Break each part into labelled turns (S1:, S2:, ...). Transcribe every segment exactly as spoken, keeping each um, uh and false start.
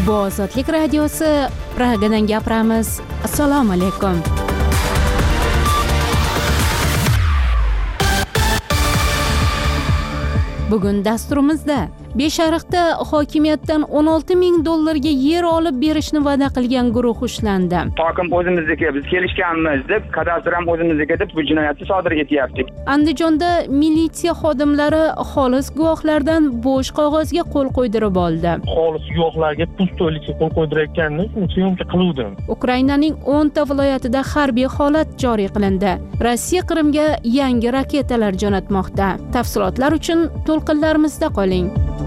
S1: Bu Ozodlik radiosi, Pragadan gapiramiz. Assalomu alaykum. Bugun dasturimizda Beshariqda hokimiyatdan o'n olti ming dollarga yer olib berishni va'da qilgan guruh ushlandi.
S2: Hokim o'zimizniki, biz kelishganmiz deb, kadastr ham o'zimizniki deb bu jinoyatni sodir etyapti.
S1: Andijonda militsiya xodimlari xolis guvohlardan bo'sh qog'ozga qo'l qo'ydirib oldi.
S3: Xolis guvohlarga pustoylikka qo'l qo'ydirayotganini syomka qiluvdim.
S1: Ukrainaning o'nta viloyatida harbiy holat joriy qilindi. Rossiya Qrimga yangi raketalar jo'natmoqda. Tafsilotlar uchun to'lqinlarimizda qoling.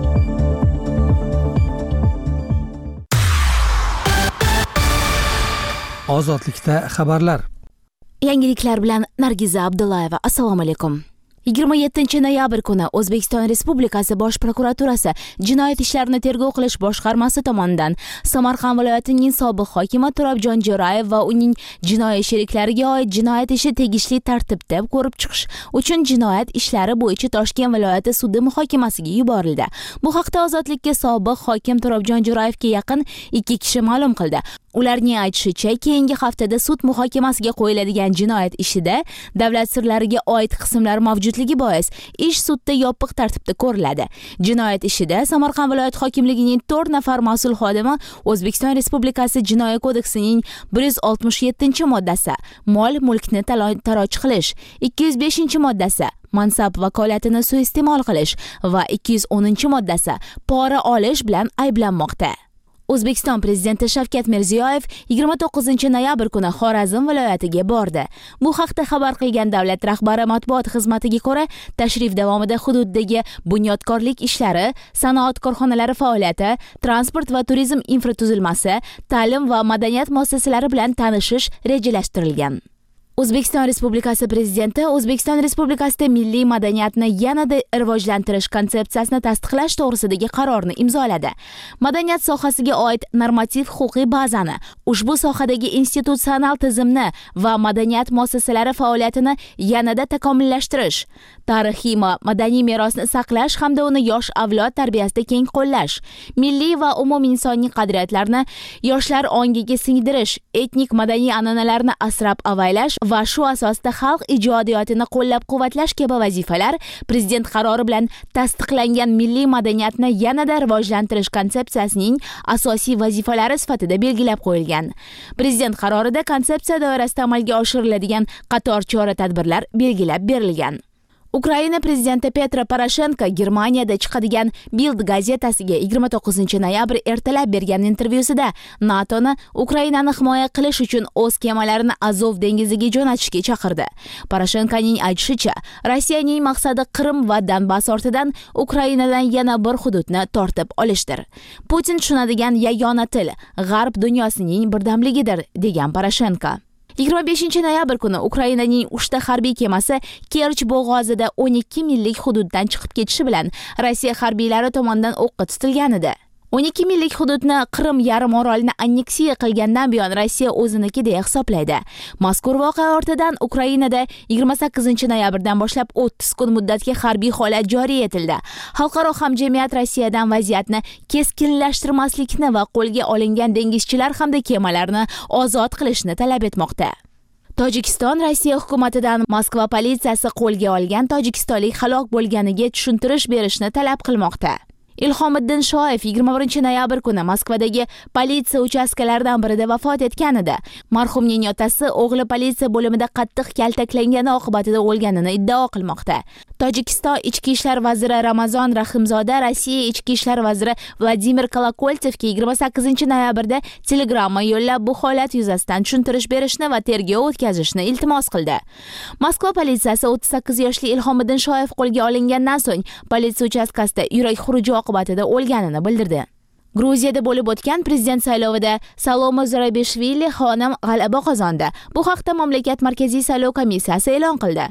S4: Ozodlikda xabarlar.
S5: Yangiliklar bilan Nargiza Abdullayeva. Assalomu alaykum. yigirma yettinchi noyabr kuni O'zbekiston Respublikasi Bosh prokuraturasi Jinoyat ishlarini tergov qilish boshqarmasi tomonidan Samarqand viloyatining sobiq hokimi Turobjon Jo'rayev va uning jinoiy sheriklariga oid jinoyat ishi tegishli tartibda ko'rib chiqish uchun jinoyat ishlari bo'yicha Toshkent viloyati sudi muhokamasiga yuborildi. Bu haqda Ozodlikka sobiq hokim Turobjon Jo'rayevga yaqin ikki kishi ma'lum qildi. Ularning aytishicha, keyingi haftada sud muhokamasiga qo'yiladigan jinoyat ishida davlat sirlariga oid qismlar mavjudligi bois ish sudda yopiq tartibda ko'riladi. Jinoyat ishida Samarqand viloyat hokimligining to'rt nafar mas'ul xodimi O'zbekiston Respublikasi Jinoyat kodeksining bir yuz oltmish yettinchi moddasi mol mulkni talon-taroj qilish, ikki yuz beshinchi moddasi mansab vakolatini suiiste'mol qilish va ikki yuz o'ninchi moddasi pora olish bilan ayblanmoqda. O'zbekiston prezidenti Shavkat Mirziyoyev yigirma to'qqizinchi noyabr kuni Xorazm viloyatiga bordi. Bu haqda xabar qilgan davlat rahbari matbuot xizmatiga ko'ra, tashrif davomida hududdagi bunyodkorlik ishlari, sanoat korxonalari faoliyati, transport va turizm infratuzilmasi, ta'lim va madaniyat muassasalari bilan tanishish rejalashtirilgan. O'zbekiston Respublikasi Prezidenti O'zbekiston Respublikasida milliy madaniyatni yanada rivojlantirish konsepsiyasini tasdiqlash to'g'risidagi qarorni imzoladi. Madaniyat sohasiga oid normativ-huquqiy bazani, ushbu sohadagi institutsional tizimni va madaniyat muassasalari faoliyatini yanada takomillashtirish, tarixiy va madaniy merosni saqlash hamda uni yosh avlod tarbiyasida keng qo'llash, milliy va umuminsoniy qadriyatlarni yoshlar ongiga singdirish, etnik madaniy an'analarni asrab-avaylash va shu asosda xalq ijodiyotini qo'llab-quvvatlash kabi vazifalar Prezident qarori bilan tasdiqlangan milliy madaniyatni yanada rivojlantirish konsepsiyasining asosiy vazifalari sifatida belgilab qo'yilgan. Prezident qarorida konsepsiya doirasida amalga oshiriladigan qator chora-tadbirlar belgilab berilgan. Ukraina prezidenti Petro Poroshenko Germaniyada chiqadigan Bild gazetasiga yigirma to'qqizinchi noyabr ertalab bergan intervyusida NATOni Ukrainani himoya qilish uchun o'z kemalarini Azov dengiziga jo'natishga chaqirdi. Poroshenkoning aytishicha, Rossiyaning maqsadi Qrim va Donbass ortidan Ukrainadan yana bir hududni tortib olishdir. Putin tushunadigan yagona til G'arb dunyosining birdamligidir, degan Poroshenko. yigirma beshinchi noyabr kuni Ukrainaning uchta harbiy kemasi Kerch bo'g'ozida o'n ikki millik hududdan chiqib ketishi bilan Rossiya harbiylari tomonidan o'qqa tutilgan edi. o'n ikki millik hududni Qrim yarim orolini anneksiya qilgandan buyon Rossiya o'ziniki deya hisoblaydi. Mazkur voqea ortidan Ukrainada yigirma sakkizinchi noyabrdan boshlab o'ttiz kun muddatga harbiy holat joriy etildi. Xalqaro hamjamiyat Rossiyadan vaziyatni keskinlashtirmaslikni va qo'lga olingan dengizchilar hamda kemalarni ozod qilishni talab etmoqda. Tojikiston Rossiya hukumatidan Moskva politsiyasi qo'lga olgan tojikistonlik halok bo'lganiga tushuntirish berishni talab qilmoqda. Ilhomiddin Shoyev yigirma birinchi noyabr kuni Moskvadagi politsiya uchastkalaridan birida vafot etgan edi. Marhumning otasi o'g'li politsiya bo'limida qattiq kaltaklangani oqibatida o'lganini iddao qilmoqda. Tojikiston ichki ishlar vaziri Ramazon Rahimzoda Rossiya ichki ishlar vaziri Vladimir Kolokoltsevga yigirma sakkizinchi noyabrda telegramma yo'llab bu holat yuzasidan tushuntirish berishni va tergov o'tkazishni iltimos qildi. Moskva politsiyasi o'ttiz sakkiz yoshli Ilhomiddin Shoyev qo'lga olingandan so'ng politsiya uchastkasida yurak xuruji oqibatida o'lganini bildirdi. Gruziyada bo'lib o'tgan prezident saylovida Saloma Zurabishvili xonim g'alaba qozondi. Bu haqda mamlakat Markaziy saylov komissiyasi e'lon qildi.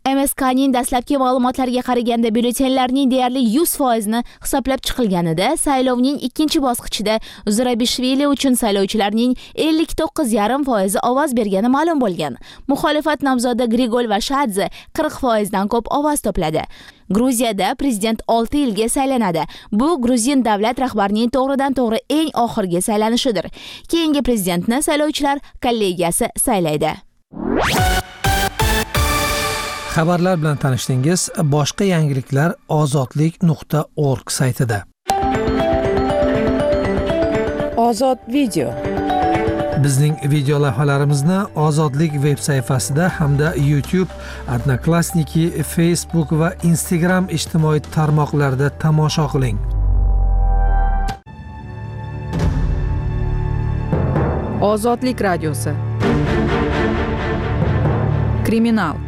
S5: M S K'ning dastlabki ma'lumotlariga qaraganda byulletenlarning deyarli yuz foizini hisoblab chiqilganida saylovning ikkinchi bosqichida Zurabishvili uchun saylovchilarning ellik to'qqiz yarim foizi ovoz bergani ma'lum bo'lgan. Muxolifat nomzodi Grigol Vashadze qirq foizdan ko'p ovoz to'pladi. Gruziyada prezident olti yilga saylanadi. Bu Gruzin davlat rahbarining to'g'ridan-to'g'ri eng oxirgi saylanishidir. Keyingi prezidentni saylovchilar kollegiyasi saylaydi.
S4: Xabarlar bilan tanishdingiz. Boshqa yangiliklar ozodlik nuqta org saytida.
S6: Ozod video.
S4: Bizning video lavhalarimizni Ozodlik veb sayfasida hamda YouTube, Odnoklassniki, Facebook va Instagram ijtimoiy tarmoqlarida tomosha qiling.
S6: Ozodlik radiosi. Kriminal.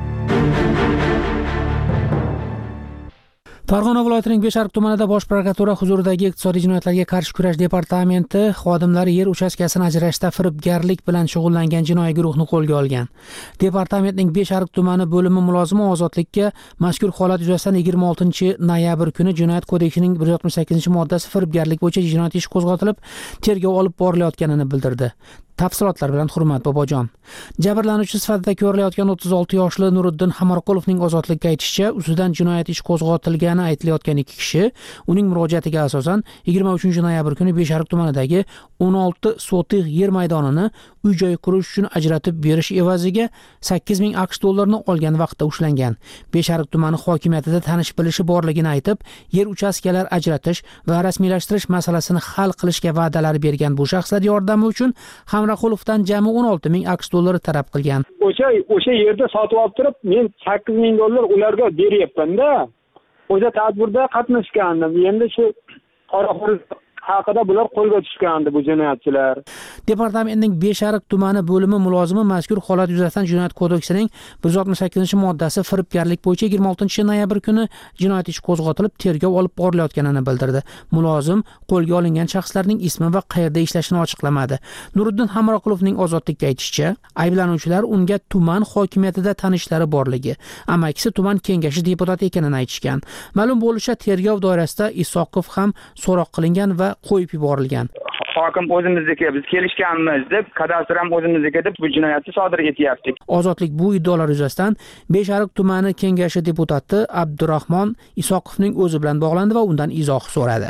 S4: Farg'ona viloyatining Besharq tumanida Bosh prokuratura huzuridagi iqtisodiy jinoyatlarga qarshi kurash departamenti xodimlari yer uchastkasini ajrashda firibgarlik bilan shug'ullangan jinoiy guruhni qo'lga olgan. Departamentning Besharq tumani bo'limi mulozimi Ozodlikka mazkur holat yuzasidan yigirma oltinchi noyabr kuni Jinoyat kodeksining bir yuz oltmish sakkizinchi moddasi firibgarlik bo'yicha jinoyat ishi qo'zg'atilib, tergov olib borilayotganini bildirdi. Tafsilotlar bilan Hurmat Bobojon. Jabrlanuvchi sifatida ko'rilayotgan o'ttiz olti yoshli Nuriddin Hamorqulovning ozodlikka aytishicha, ustidan jinoyat ishi qo'zg'atilgani aytilayotgan ikki kishi uning murojaatiga asosan yigirma uchinchi noyabr kuni Besharq tumanidagi o'n olti sotix yer maydonini uy-joy qurish uchun ajratib berish evaziga sakkiz ming aqsh dollarini olgan vaqtda ushlangan. Besharq tumani hokimiyatida tanish bilishi borligini aytib, yer uchastkalar ajratish va rasmiylashtirish masalasini hal qilishga va'dalar bergan bu shaxslar yordami uchun Hamraqulovdan jami o'n olti ming aqsh dollari talab qilgan.
S3: O'sha o'sha yerda sotib olib turib, men sakkiz ming dollar ularga beryapman-da. O'sha tadbirda qatnashgandim. Endi shu qoraxo'rlik haqida bular qo'lga tushgandi bu jinoyatchilar.
S4: Departamentning Besharq tumani bo'limi mulozimi mazkur holat yuzasidan Jinoyat kodeksining bir yuz oltmish sakkizinchi moddasi firibgarlik bo'yicha yigirma oltinchi noyabr kuni jinoyat ishi qo'zg'atilib, tergov olib borilayotganini bildirdi. Mulozim qo'lga olingan shaxslarning ismi va qayerda ishlashini ochiqlamadi. Nuriddin Hamroqulovning Ozodlikka aytishicha, ayblanuvchilar unga tuman hokimiyatida tanishlari borligi, amakisi tuman kengashi deputati ekanini aytishgan. Ma'lum bo'lishicha, tergov doirasida Isoqov ham so'roq qilingan va qo'yib yuborilgan.
S2: Hokim o'zimizniki, biz kelishganmiz deb, kadastr ham o'zimizniki deb bu jinoyatni sodir etyaptik.
S4: Ozodlik bu iddaolar yuzasidan Besharq tumani kengashi deputati Abdurahmon Isoqovning o'zi bilan bog'landi va undan izoh so'radi.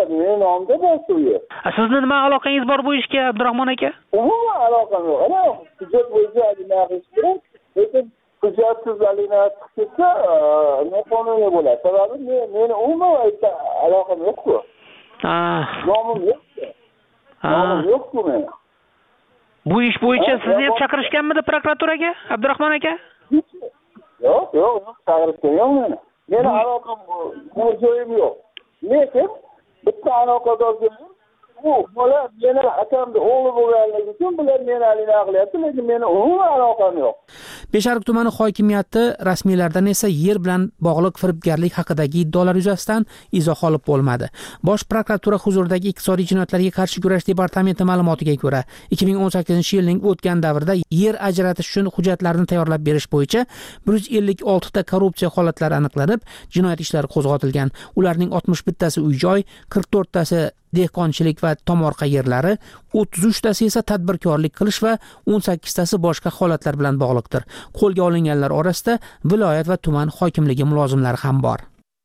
S7: Sizni nima aloqangiz bor bu ishga, Abdurahmon aka?
S8: Umuman aloqam yo'q. Ana hujjat bo'yicha anaqa kerak, lekin hujjatsizlikni chiqsa, noqonuniy bo'ladi. Sababi meni umuman aytsa aloqam yo'q-ku.
S7: Ha.
S8: Nomim yo'q-ku. Nomim yo'q-ku meni.
S7: Bu ish bo'yicha sizni ham chaqirishganmidi prokuraturaga, Abdurahmon aka?
S8: Yo'q, yo'q, yo'q, chaqirishgan yo'q meni. Meni aloqam joyim yo'q. Lekin bitta aloqadorligim bu bola meni akamni o'g'li bo'lganligi uchun bular meni alina qilyapti, lekin meni umuman aloqam yo'q.
S4: Besharq tumani hokimiyati rasmiylardan esa yer bilan bog'liq firibgarlik haqidagi iddaolar yuzasidan izoh olib bo'lmadi. Bosh prokuratura huzuridagi iqtisodiy jinoyatlarga qarshi kurash departamenti ma'lumotiga ko'ra, ikki ming o'n sakkizinchi yilning o'tgan davrida yer ajratish uchun hujjatlarni tayyorlab berish bo'yicha bir yuz ellik olti ta korrupsiya holatlari aniqlanib, jinoyat ishlari qo'zg'atilgan. Ularning oltmish bittasi uy-joy, qirq to'rttasi dehqonchilik va tomorqa yerlari, o'ttiz uchtasi esa tadbirkorlik qilish va o'n sakkiztasi boshqa holatlar bilan bog'liqdir. Qo'lga olinganlar orasida viloyat va tuman hokimligi mulozimlari ham bor.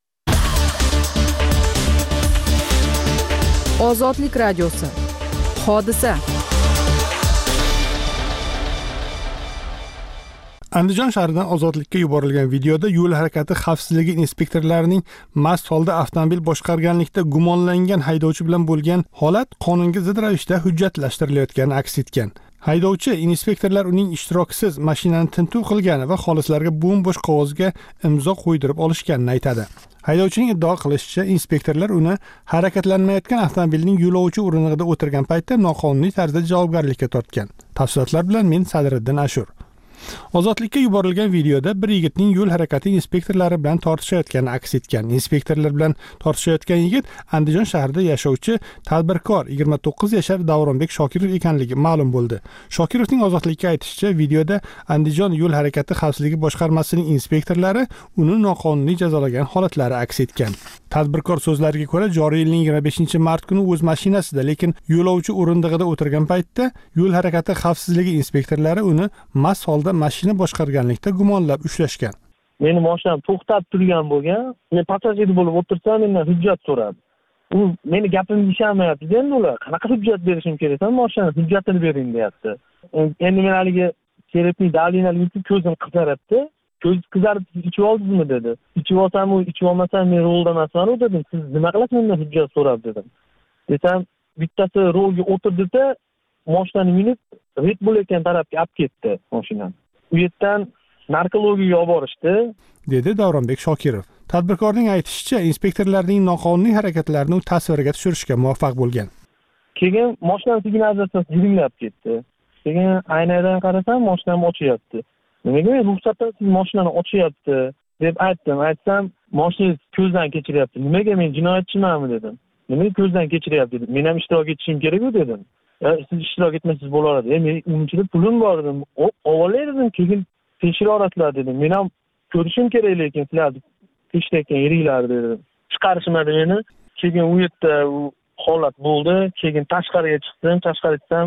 S6: Ozodlik radiosi. Hodisa.
S9: Andijon shahridan Ozodlikka yuborilgan videoda yo'l harakati xavfsizligi inspektorlarining mast holda avtomobil boshqarganlikda gumonlangan haydovchi bilan bo'lgan holat qonunga zid ravishda hujjatlashtirilayotgani aks etgan. Haydovchi inspektorlar uning ishtirokisiz mashinani tintuv qilgani va xolislarga bo'm-bo'sh qog'ozga imzo qo'ydirib olishganini aytadi. Haydovchining iddao qilishicha, inspektorlar uni harakatlanmayotgan avtomobilning yo'lovchi o'rindig'ida o'tirgan paytda noqonuniy tarzda javobgarlikka tortgan. Tafsilotlar bilan men Sadriddin Ashur. Ozodlikka yuborilgan videoda bir yigitning yo'l harakati inspektorlari bilan tortishayotgani aks etgan. Inspektorlar bilan tortishayotgan yigit Andijon shahrida yashovchi tadbirkor yigirma to'qqiz yashar Davronbek Shokirov ekanligi ma'lum bo'ldi. Shokirovning ozodlikka aytishicha, videoda Andijon yo'l harakati xavfsizligi boshqarmasining inspektorlari uni noqonuniy jazolagan holatlari aks etgan. Tadbirkor so'zlariga ko'ra, joriy yilning yigirma beshinchi mart kuni o'z mashinasida, lekin yo'lovchi o'rindig'ida o'tirgan paytda yo'l harakati xavfsizligi inspektorlari uni mast holda mashina boshqarganlikda gumonlab ushlashgan.
S10: Meni mashinam to'xtab turgan bo'lgan. Men passajir bo'lib o'tirsam, mendan hujjat so'radi. U meni gapimni ishonmayapti. Endi ular qanaqa hujjat berishim kerak? Ham mashina hujjatini bering deyapti. Endi men haligi kerakli dalillarni ko'zim qizaryapti. Ko'z qizarib ichib oldingizmi dedi. Ichib olsam, u ichib olmasam men rolda emasman dedim. Siz nima qilasiz mendan hujjat so'rab dedim. Desam, bittasi rolga o'tirdi-da, mashinani minib Red Bull ekan tarafga olib ketdi mashinani. U yerdan narkologiyaga olib borishdi,
S9: dedi Davronbek Shokirov. Tadbirkorning aytishicha, inspektorlarning noqonuniy harakatlarini u tasvirga tushirishga muvaffaq bo'lgan.
S10: Keyin mashinani signalizatsiyasi jiringlab ketdi. Keyin aynadan qarasam, mashinam ochyapti. Nimaga men ruxsatdan siz mashinani ochyapti deb aytdim. Aytsam, mashinangiz ko'zdan kechiryapti. Nimaga men jinoyatchimanmi dedim. Nimaga ko'zdan kechiryapti dedim. Men ham ishtirok etishim kerak-ku dedim. Siz ishtirok etmasangiz bo'lardi. Men unchalik pulim bor dedim. Avvalay dedim, keyin tekshirasizlar dedim. Men ham ko'rishim kerak, lekin sizlar tekshirayotgan yeringlar dedim. Chiqarishmadi meni. Keyin u yerda holat bo'ldi. Keyin tashqariga chiqdim. Tashqariga chiqsam,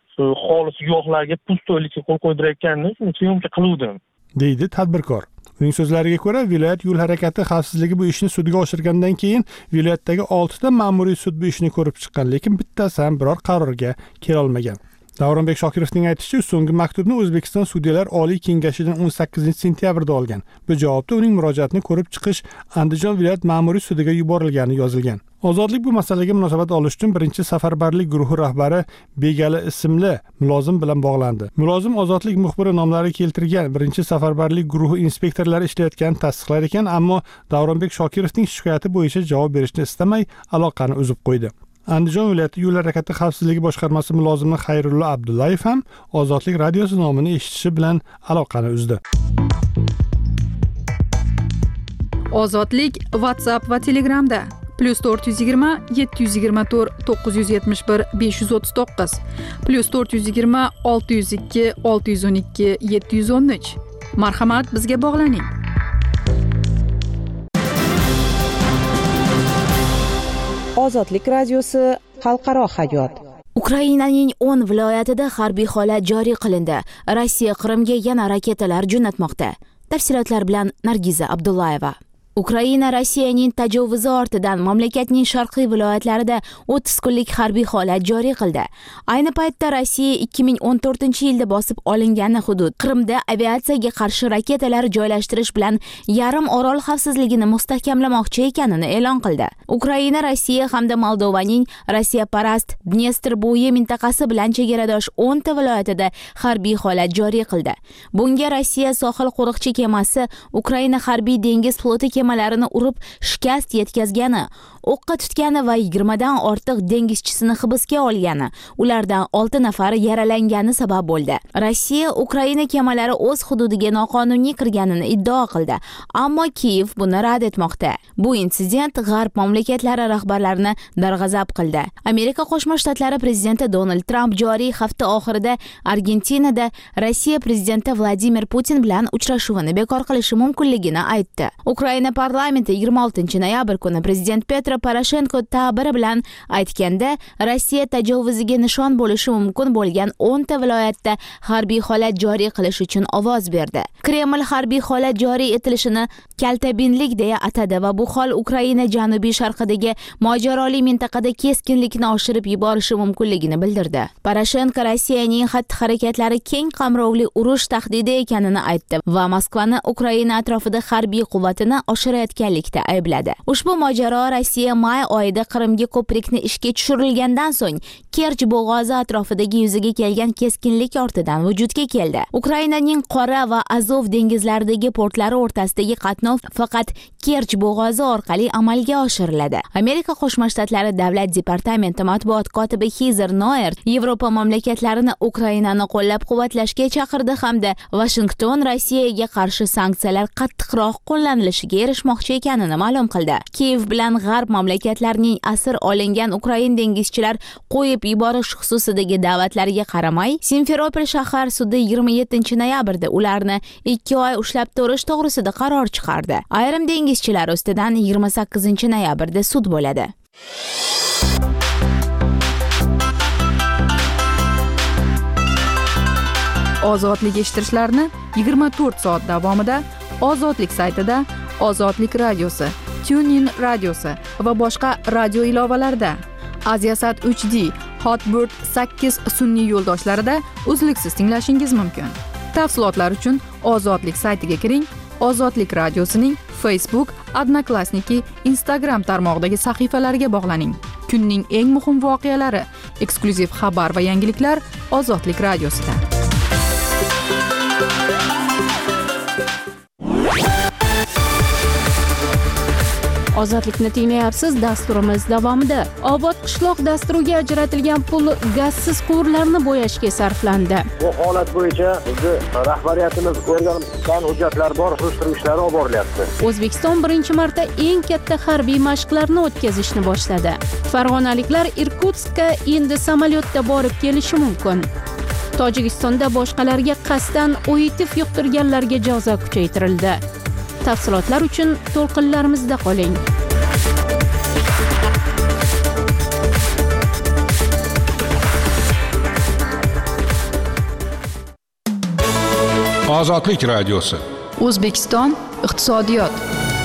S10: xolis guvohlarga pustoylikka qo'l qo'ydirayotganini shuni syomka qiluvdim,
S9: deydi tadbirkor. Uning so'zlariga ko'ra, viloyat yo'l harakati xavfsizligi bu ishni sudga oshirgandan keyin viloyatdagi olti ta ma'muriy sud bu ishni ko'rib chiqqan, lekin bittasi ham biror qarorga kela olmagan. Davronbek Shokirovning aytishicha, so'nggi maktubni O'zbekiston Sudyalar Oliy Kengashidan o'n sakkizinchi sentyabrda olgan. Bu javobda uning murojaatini ko'rib chiqish Andijon viloyat ma'muriy sudiga yuborilgani yozilgan. Ozodlik bu masalaga munosabat olish uchun birinchi safarbarlik guruhi rahbari Begali ismli mulozim bilan bog'landi. Mulozim Ozodlik muxbiri nomlari keltirgan birinchi safarbarlik guruhi inspektorlari ishlayotganini tasdiqlar ekan, ammo Davronbek Shokirovning shikoyati bo'yicha javob berishni istamay aloqani uzib qo'ydi. Andijon viloyati yo'l harakati xavfsizligi boshqarmasi mulozimi Xayrullo Abdullayev ham Ozodlik radiosi nomini eshitishi bilan aloqani uzdi.
S6: Ozodlik WhatsApp va Telegramda plus to'rt yuz yigirma yetti yuz yigirma to'rt to'qqiz yuz yetmish bir besh yuz o'ttiz to'qqiz plus to'rt yuz yigirma olti yuz ikki olti yuz o'n ikki yetti yuz o'n uch. Marhamat, bizga bog'laning.
S11: Ozodlik radiosi xalqaro hayot.
S5: Ukrainaning o'n viloyatida harbiy holat joriy qilindi. Rossiya Qrimga yana raketalar jo'natmoqda. Tafsilotlar bilan Nargiza Abdullayeva. Ukraina Rossiyaning tajovuzi ortidan mamlakatning sharqiy viloyatlarida o'ttiz kunlik harbiy holat joriy qildi. Ayni paytda Rossiya ikki ming o'n to'rtinchi yilda bosib olingan hudud Qrimda aviatsiyaga qarshi raketalar joylashtirish bilan yarim orol xavfsizligini mustahkamlamoqchi ekanini e'lon qildi. Ukraina Rossiya hamda Moldovaning Rossiyaparast Dnestr bo'yi mintaqasi bilan chegaradosh o'n ta viloyatida harbiy holat joriy qildi. Bunga Rossiya sohil qo'riqchi kemasi Ukraina harbiy dengiz floti kemalarini urib shikast yetkazgani, o'qqa tutgani va yigirma dan ortiq dengizchisini hibsga olgani, ulardan olti nafari yaralangani sabab bo'ldi. Rossiya Ukraina kemalari o'z hududiga noqonuniy kirganini iddao qildi, ammo Kiyev buni rad etmoqda. Bu insident g'arb mamlakatlari rahbarlarini darg'azab qildi. Amerika Qo'shma Shtatlari prezidenti Donald Tramp joriy hafta oxirida Argentinada Rossiya prezidenti Vladimir Putin bilan uchrashuvini bekor qilishi mumkinligini aytdi. Ukraina parlamenti yigirma oltinchi noyabr kuni prezident Petro Poroshenko ta'biri bilan aytganda, Rossiya tajovuziga nishon bo'lishi mumkin bo'lgan o'n ta viloyatda harbiy holat joriy qilish uchun ovoz berdi. Kreml harbiy holat joriy etilishini kaltabinlik deya atadi va bu hol Ukraina janubiy sharqidagi mojaroli mintaqada keskinlikni oshirib yuborishi mumkinligini bildirdi. Poroshenko Rossiyaning xatti-harakatlari keng qamrovli urush tahdidi ekanini aytdi va Moskvani Ukraina atrofida harbiy quvvatini oshirayotganlikda aybladi. Ushbu mojaro Rossiya Rossiya may oyida Qrimga ko'prikni ishga tushirilgandan so'ng Kerch bo'g'ozi atrofidagi yuzaga kelgan keskinlik ortidan vujudga keldi. Ukrainaning Qora va Azov dengizlaridagi portlari o'rtasidagi qatnov faqat Kerch bo'g'ozi orqali amalga oshiriladi. Amerika Qo'shma Shtatlari Davlat departamenti matbuot kotibi Heather Nauert Yevropa mamlakatlarini Ukrainani qo'llab-quvvatlashga chaqirdi hamda Washington Rossiyaga qarshi sanksiyalar qattiqroq qo'llanilishiga erishmoqchi ekanini ma'lum qildi. Kiev bilan G'arb mamlakatlarining asir olingan Ukrain dengizchilar qo'yib yuborish xususidagi da'vatlariga qaramay, Simferopol shahar sudi yigirma yettinchi noyabrda ularni ikki oy ushlab turish to'g'risida qaror chiqardi. Ayrim dengizchilar ustidan yigirma sakkizinchi noyabrda sud bo'ladi.
S6: Ozodlik eshittirishlarni yigirma to'rt soat davomida Ozodlik saytida, Ozodlik radiosi, TuneIn radiosi va boshqa radio ilovalarida, Aziasat uch D, Hotbird sakkiz sun'iy yo'ldoshlarida uzluksiz tinglashingiz mumkin. Tafsilotlar uchun Ozodlik saytiga kiring. Ozodlik radiosining Facebook, Odnoklassniki, Instagram tarmog'idagi sahifalariga bog'laning. Kunning eng muhim voqealari, eksklyuziv xabar va yangiliklar Ozodlik radiosida.
S1: Ozodlikni tinglayapsiz. Dasturimiz davomida Obod qishloq dasturiga ajratilgan pul gazsiz quvurlarni bo'yashga sarflandi.
S12: Bu holat bo'yicha bizni rahbariyatimiz o'rgangan hujjatlar bor, surishtiruv ishlari olib borilyapti.
S1: O'zbekiston birinchi marta eng katta harbiy mashqlarni o'tkazishni boshladi. Farg'onaliklar Irkutskka endi samolyotda borib kelishi mumkin. Tojikistonda boshqalarga qasddan O I T yuqtirganlarga jazo kuchaytirildi. Tafsilotlar uchun to'lqinlarimizda qoling.
S13: Ozodlik radiosi.
S6: O'zbekiston iqtisodiyot.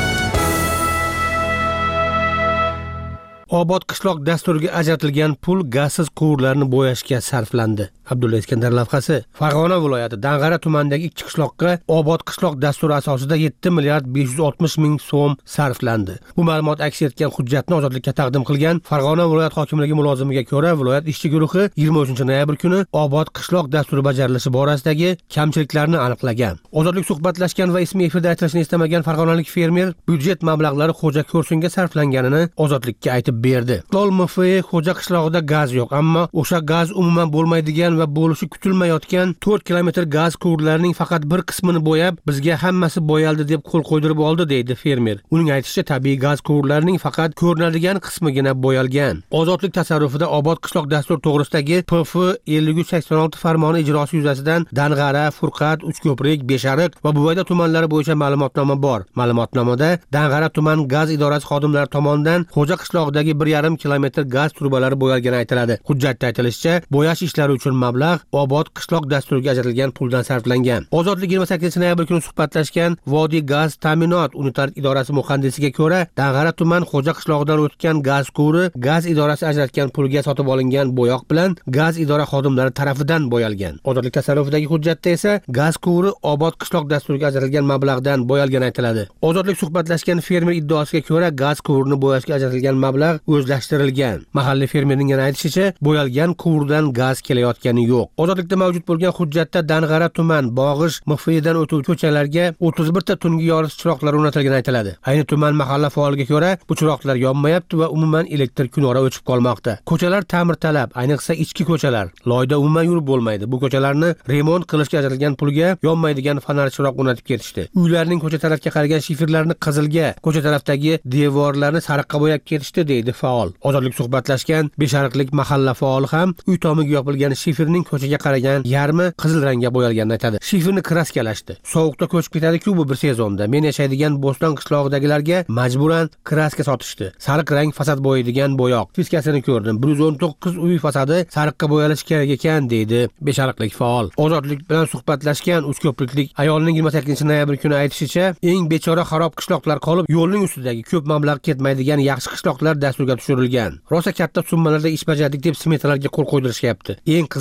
S14: Obod qishloq dasturiga ajratilgan pul gazsiz quvurlarni bo'yashga sarflandi. Abdulla Iskandar lavhasi. Farg'ona viloyati Dang'ara tumanidagi ikki qishloqqa Obod qishloq dasturi asosida yetti milliard besh yuz oltmish ming so'm sarflandi. Bu ma'lumot aks etgan hujjatni Ozodlikka taqdim qilgan Farg'ona viloyat hokimligi mulozimiga ko'ra, viloyat ishchi guruhi yigirma uchinchi noyabr kuni Obod qishloq dasturi bajarilishi borasidagi kamchiliklarni aniqlagan. Ozodlik suhbatlashgan va ismi efirda aytilishini istamagan farg'onalik fermer byudjet mablag'lari xo'ja ko'rsinga sarflanganini Ozodlikka aytib berdi. Lol M F xo'ja qishlog'ida gaz yo'q, ammo o'sha gaz umuman bo'lmaydigan va bo'lishi kutilmayotgan to'rt kilometr gaz quvurlarining faqat bir qismini bo'yab, bizga hammasi bo'yaldi deb qo'l qo'ydirib oldi, deydi fermer. Uning aytishicha, tabiiy gaz quvurlarining faqat ko'rinadigan qismigina bo'yalgan. Ozodlik tasarrufida Obod qishloq dasturi to'g'risidagi P F ellik uch sakson olti farmoni ijrosi yuzasidan Dang'ara, Furqat, Uchko'prik, Beshariq va Buvayda tumanlari bo'yicha ma'lumotnoma bor. Ma'lumotnomada Dang'ara tuman gaz idorasi xodimlari tomonidan xo'ja qishlog'idagi bir yarim kilometr gaz turbalari bo'yalgani aytiladi. Hujjatda aytilishicha, bo'yash ishlari uchun mablag' Obod qishloq dasturiga ajratilgan puldan sarflangan. Ozodlik yigirma sakkizinchi noyabr kuni suhbatlashgan Vodiy gaz ta'minot unitariy idorasi muhandisiga ko'ra, Dang'ara tuman xo'ja qishlog'idan o'tgan gaz quvuri gaz idorasi ajratgan pulga sotib olingan bo'yoq bilan gaz idora xodimlari tarafidan bo'yalgan. Ozodlik tasarrufidagi hujjatda esa gaz quvuri Obod qishloq dasturiga ajratilgan mablag'dan bo'yalgani aytiladi. Ozodlik suhbatlashgan fermer iddaosiga ko'ra, gaz quvurini bo'yashga ajratilgan mablag' o'zlashtirilgan. Mahalliy fermerning yana aytishicha, bo'yalgan quvurdan gaz kelayotgani yo'q. Ozodlikda mavjud bo'lgan hujjatda Dang'ara tuman Bog'ish M F dan o'tuvchi ko'chalarga o'ttiz bir ta tungi yorish chiroqlari o'rnatilgani aytiladi. Ayni tuman mahalla faoliga ko'ra, bu chiroqlar yonmayapti va umuman elektr kunora o'chib qolmoqda. Ko'chalar ta'mirtalab, ayniqsa ichki ko'chalar. Loyda umuman yurib bo'lmaydi. Bu ko'chalarni remont qilishga ajratilgan pulga yonmaydigan fonar chiroq o'rnatib ketishdi. Uylarning ko'cha tarafga qaragan shifrlarni qizilga, ko'cha tarafdagi devorlarni sariqqa bo'yab ketishdi, deydi faol. Ozodlik suhbatlashgan Beshariqlik mahalla faoli ham uy tomiga yopilgan shifrning ko'chaga qaragan yarmi qizil rangga bo'yalganini aytadi. Shifrni kraskalashdi. Sovuqda ko'chib ketadi-ku bu bir sezonda. Men yashaydigan Bo'ston qishlog'idagilarga majburan kraska sotishdi. Sariq rang fasad bo'yaydigan bo'yoq. Fiskasini ko'rdim. bir yuz o'n to'qqiz uy fasadi sariqqa bo'yalishi kerak ekan, deydi Beshariqlik faol. Ozodlik bilan suhbatlashgan Uchko'priklik ayolning yigirma sakkizinchi noyabr kuni aytishicha, eng bechora xarob qishloqlar qolib, yo'lning ustidagi ko'p mablag' ketmaydigan yaxshi qishloqlar dasturga tushirilgan. Rosa katta summalarda ish bajardik deb smetalarga qo'l qo'ydirishyapti. Eng qizi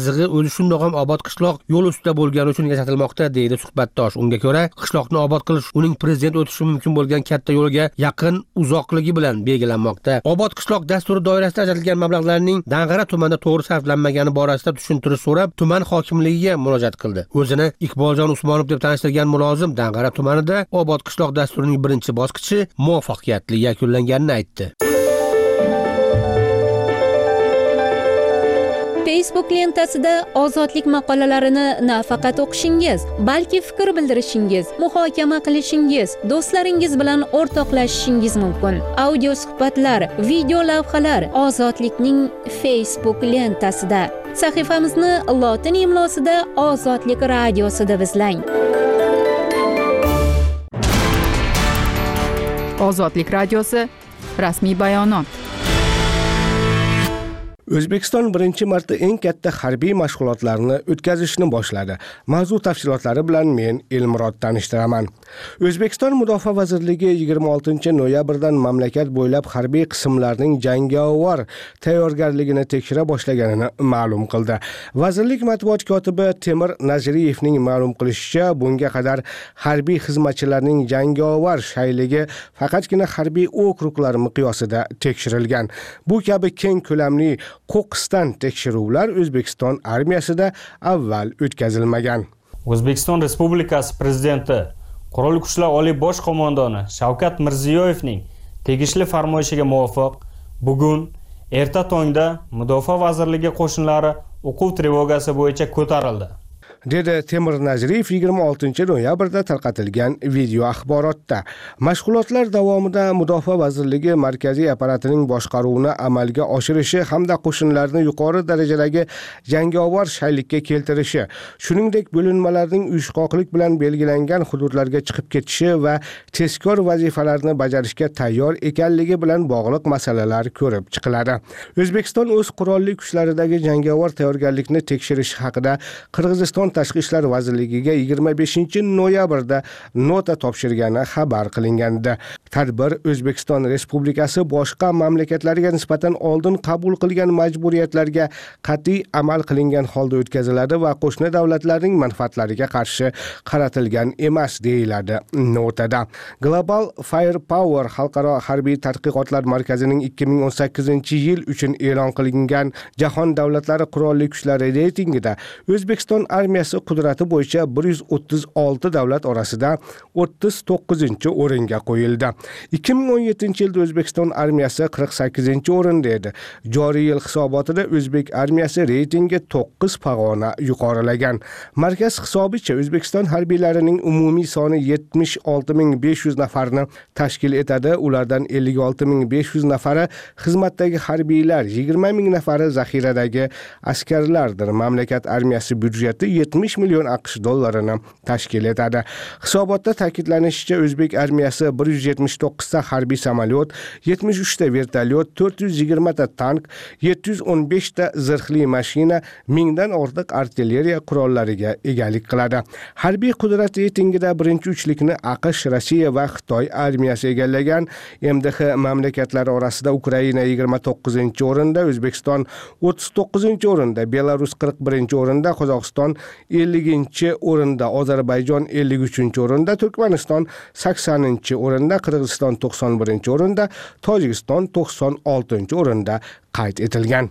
S14: qizig'i o'zi shundoq ham obod qishloq yo'l ustida bo'lgani uchun yasatilmoqda, deydi suhbatdosh. Unga ko'ra, qishloqni obod qilish uning prezident o'tishi mumkin bo'lgan katta yo'lga yaqin uzoqligi bilan belgilanmoqda. Obod qishloq dasturi doirasida ajratilgan mablag'larning Dang'ara tumanida to'g'ri sarflanmagani borasida tushuntirish so'rab, tuman hokimligiga murojaat qildi. O'zini Iqboljon Usmonov deb tanishtirgan mulozim Dang'ara tumanida obod qishloq dasturining birinchi bosqichi muvaffaqiyatli yakunlanganini aytdi.
S1: Facebook lentasida ozodlik maqolalarini nafaqat o'qishingiz, balki fikr bildirishingiz, muhokama qilishingiz, do'stlaringiz bilan o'rtoqlashishingiz mumkin. Audio suhbatlar, video lavhalar Ozodlikning Facebook lentasida. Sahifamizni lotin imlosida Ozodlik radiosida izlang.
S6: Ozodlik radiosi rasmiy bayonot.
S14: O'zbekiston birinchi marta eng katta harbiy mashg'ulotlarni o'tkazishni boshladi. Mavzu tafsilotlari bilan men Elmurod tanishtiraman. O'zbekiston Mudofaa vazirligi yigirma oltinchi noyabrdan mamlakat bo'ylab harbiy qismlarning jangovar tayyorgarligini tekshira boshlaganini ma'lum qildi. Vazirlik matbuot kotibi Temir Naziriyevning ma'lum qilishicha, bunga qadar harbiy xizmatchilarning jangovar shayligi faqatgina harbiy okruglar miqyosida tekshirilgan. Bu kabi keng ko'lamli qo'qqisdan tekshiruvlar O'zbekiston armiyasida avval o'tkazilmagan.
S13: O'zbekiston Respublikasi Prezidenti Qurolli Kuchlar Oliy bosh qo'mondoni Shavkat Mirziyoyevning tegishli farmoyishiga muvofiq bugun erta tongda Mudofaa vazirligi qo'shinlari o'quv trevogasi bo'yicha ko'tarildi,
S14: dedi Temir Naziriyev yigirma oltinchi noyabrda tarqatilgan video axborotda. Mashg'ulotlar davomida Mudofaa vazirligi markaziy apparatining boshqaruvini amalga oshirishi hamda qo'shinlarni yuqori darajadagi jangovar shaylikka keltirishi, shuningdek bo'linmalarning uyushqoqlik bilan belgilangan hududlarga chiqib ketishi va tezkor vazifalarni bajarishga tayyor ekanligi bilan bog'liq masalalar ko'rib chiqiladi. O'zbekiston o'z qurolli kuchlaridagi jangovar tayyorgarlikni tekshirish haqida Qirg'iziston Tashqi ishlar vazirligiga yigirma beshinchi noyabrda nota topshirgani xabar qilingandi. Tadbir O'zbekiston Respublikasi boshqa mamlakatlarga nisbatan oldin qabul qilgan majburiyatlarga qat'iy amal qilingan holda o'tkaziladi va qo'shni davlatlarning manfaatlariga qarshi qaratilgan emas, deyiladi notada. Global Firepower xalqaro harbiy tadqiqotlar markazining ikki ming o'n sakkizinchi yil uchun e'lon qilingan Jahon davlatlari qurolli kuchlari reytingida O'zbekiston armiyasi qudrati bo'yicha bir yuz o'ttiz olti davlat orasida o'ttiz to'qqizinchi o'ringa qo'yildi. ikki ming o'n yettinchi yilda O'zbekiston armiyasi qirq sakkizinchi o'rinda edi. Joriy yil hisobotida O'zbek armiyasi reytingi to'qqiz pog'ona yuqorilagan. Markaz hisobicha O'zbekiston harbiylarining umumiy soni yetmish olti ming besh yuz nafarni tashkil etadi. Ulardan ellik olti ming besh yuz nafari xizmatdagi harbiylar, yigirma ming nafari zaxiradagi askarlardir. Mamlakat armiyasi byudjeti yetmish million AQSh dollarini tashkil etadi. Hisobotda ta'kidlanishicha, O'zbek armiyasi bir yuz yetmish to'qqizta harbiy samolyot, yetmish uchta vertolyot, to'rt yuz yigirma ta tank, yetti yuz o'n besh ta zirhli mashina, mingdan ortiq artilleriya qurollariga egalik qiladi. Harbiy qudrat reytingida birinchi uchlikni AQSh, Rossiya va Xitoy armiyasi egallagan. M D H mamlakatlari orasida Ukraina yigirma to'qqizinchi o'rinda, O'zbekiston o'ttiz to'qqizinchi o'rinda, Belarus qirq birinchi o'rinda, Qozog'iston elliginchi o'rinda, Ozarbayjon ellik uchinchi o'rinda, Turkmaniston saksoninchi o'rinda, Qirg'iziston to'qson birinchi o'rinda, Tojikiston to'qson oltinchi o'rinda qayd etilgan.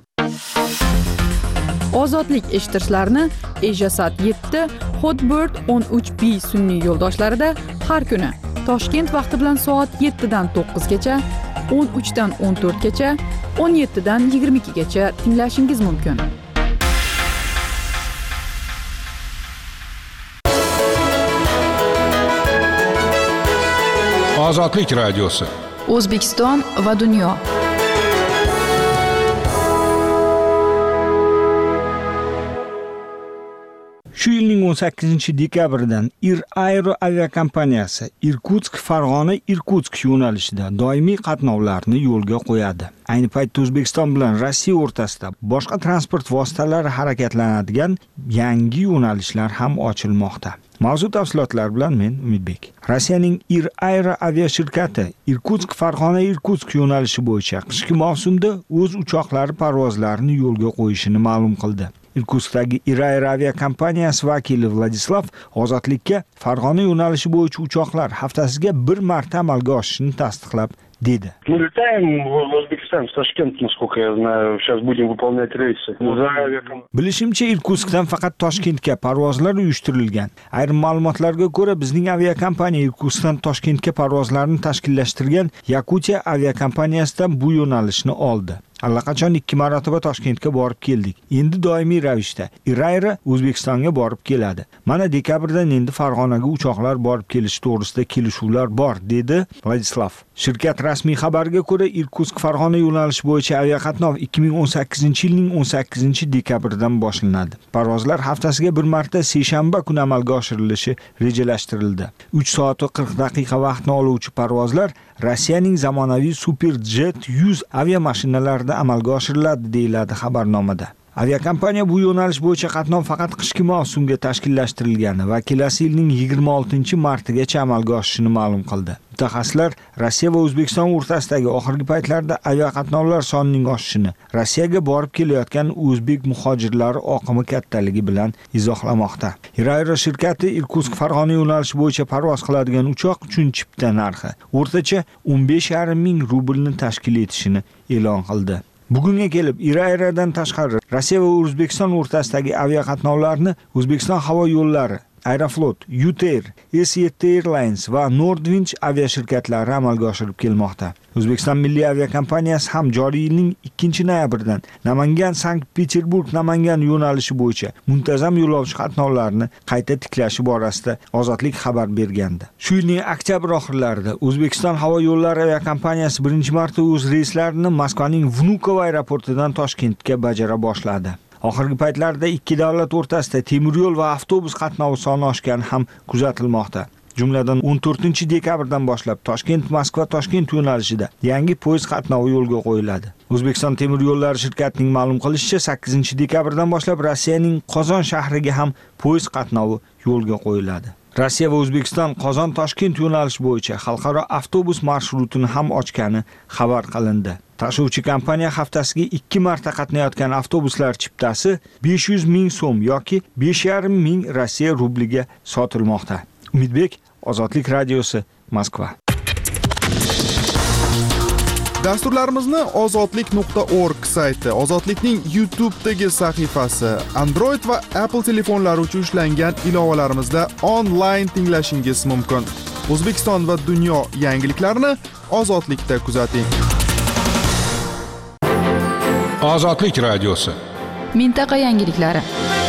S6: Ozodlik eshittirishlarni Ejasat yetti, Hotbird o'n uch B sun'iy yo'ldoshlarida har kuni Toshkent vaqti bilan soat yettidan to'qqizgacha, o'n uchdan o'n to'rtgacha, o'n yettidan yigirma ikkigacha tinglashingiz mumkin.
S15: Ozodlik radiosi.
S6: O'zbekiston va dunyo.
S16: Shu yilning o'n sakkizinchi dekabridan Ir Aero aviakompaniyasi Irkutsk-Farg'ona-Irkutsk yo'nalishida doimiy qatnovlarni yo'lga qo'yadi. Ayni paytda O'zbekiston bilan Rossiya o'rtasida boshqa transport vositalari harakatlanadigan yangi yo'nalishlar ham ochilmoqda. Mavzu tafsilotlari bilan men Umidbek. Rossiyaning Ir Aero aviashirkati Irkutsk-Farg'ona-Irkutsk yo'nalishi bo'yicha qishki mavsumda o'z uchoqlari parvozlarini yo'lga qo'yishini ma'lum qildi. Irkutskdagi Irair aviakompaniyasi vakili Vladislav ozodlikka Farg'ona yo'nalishi bo'yicha uchoqlar haftasiga bir marta amalga oshishini tasdiqlab dedi.
S15: Мы летаем в Узбекистан, в Ташкент, насколько я знаю. Сейчас будем выполнять рейсы.
S16: Bilishimcha, Irkutskdan faqat Toshkentga parvozlar uyushtirilgan. Ayrim ma'lumotlarga ko'ra, bizning aviakompaniya Irkutskdan Toshkentga parvozlarni tashkillashtirgan Yakutiya aviakompaniyasidan bu yo'nalishni oldi. Allaqachon ikki marotaba Toshkentga borib keldik. Endi doimiy ravishda Irair O'zbekistonga borib keladi. Mana dekabrdan endi Farg'onaga uchoqlar borib kelish to'g'risida kelishuvlar bor, dedi Vladislav. Shirkat rasmiy xabariga ko'ra, Irkutsk Farg'ona yo'nalishi bo'yicha aviaqatnov ikki ming o'n sakkizinchi yilning o'n sakkizinchi dekabridan boshlanadi. Parvozlar haftasiga bir marta seshanba kuni amalga oshirilishi rejalashtirildi. uch soat va qirq daqiqa vaqtni oluvchi parvozlar Rossiyaning zamonaviy Superjet yuz aviamashinalarida amalga oshiriladi, deyiladi xabarnomada. Aviakompaniya bu yo'nalish bo'yicha qatnov faqat qishki mavsumga tashkillashtirilgani va kelasi yilning yigirma oltinchi martigacha amalga oshishini ma'lum qildi. Mutaxassislar Rossiya va O'zbekiston o'rtasidagi oxirgi paytlarda aviaqatnovlar sonining oshishini Rossiyaga borib kelayotgan o'zbek muhojirlari oqimi kattaligi bilan izohlamoqda. Irair shirkati Irkutsk Farg'ona yo'nalishi bo'yicha parvoz qiladigan uchoq uchun chipta narxi o'rtacha o'n besh yarim ming rublni tashkil etishini e'lon qildi. Bugunga kelib Irairdan tashqari Rossiya va O'zbekiston o'rtasidagi aviaqatnovlarni O'zbekiston havo yo'llari, Aeroflot, Uter, S yetti Airlines va Nordwind aviashirkatlari amalga oshirib kelmoqda. O'zbekiston Milliy aviakompaniyasi ham joriy yilning ikkinchi noyabridan Namangan-Sankt-Peterburg-Namangan yo'nalishi bo'yicha muntazam yo'lovchi qatnovlarini qayta tiklashi borasida Ozodlik xabar bergandi. Shu yilning oktyabr oxirlarida O'zbekiston havo yo'llari aviakompaniyasi birinchi marta o'z reyslarini Moskvaning Vnukovo aeroportidan Toshkentga bajara boshladi. Oxirgi paytlarda ikki davlat o'rtasida temir yo'l va avtobus qatnovi soni oshgani ham kuzatilmoqda. Jumladan o'n to'rtinchi dekabrdan boshlab Toshkent-Moskva-Toshkent yo'nalishida yangi poyezd qatnovi yo'lga qo'yiladi. O'zbekiston temir yo'llari shirkatining ma'lum qilishicha, sakkizinchi dekabrdan boshlab Rossiyaning Qozon shahriga ham poyezd qatnovi yo'lga qo'yiladi. Rossiya va O'zbekiston Qozon-Toshkent yo'nalishi bo'yicha xalqaro avtobus marshrutini ham ochgani xabar qilindi. Tashuvchi kompaniya haftasiga ikki marta qatnayotgan avtobuslar chiptasi besh yuz ming so'm yoki besh yarim ming Rossiya rubliga sotilmoqda. Umidbek, Ozodlik radiosi, Moskva.
S17: Dasturlarimizni ozodlik nuqta org sayti, Ozodlikning YouTube'dagi sahifasi, Android va Apple telefonlari uchun ishlangan ilovalarimizda onlayn tinglashingiz mumkin. O'zbekiston va dunyo yangiliklarini Ozodlikda kuzating.
S18: Ozodlik radiosi.
S6: Mintaqa yangiliklari.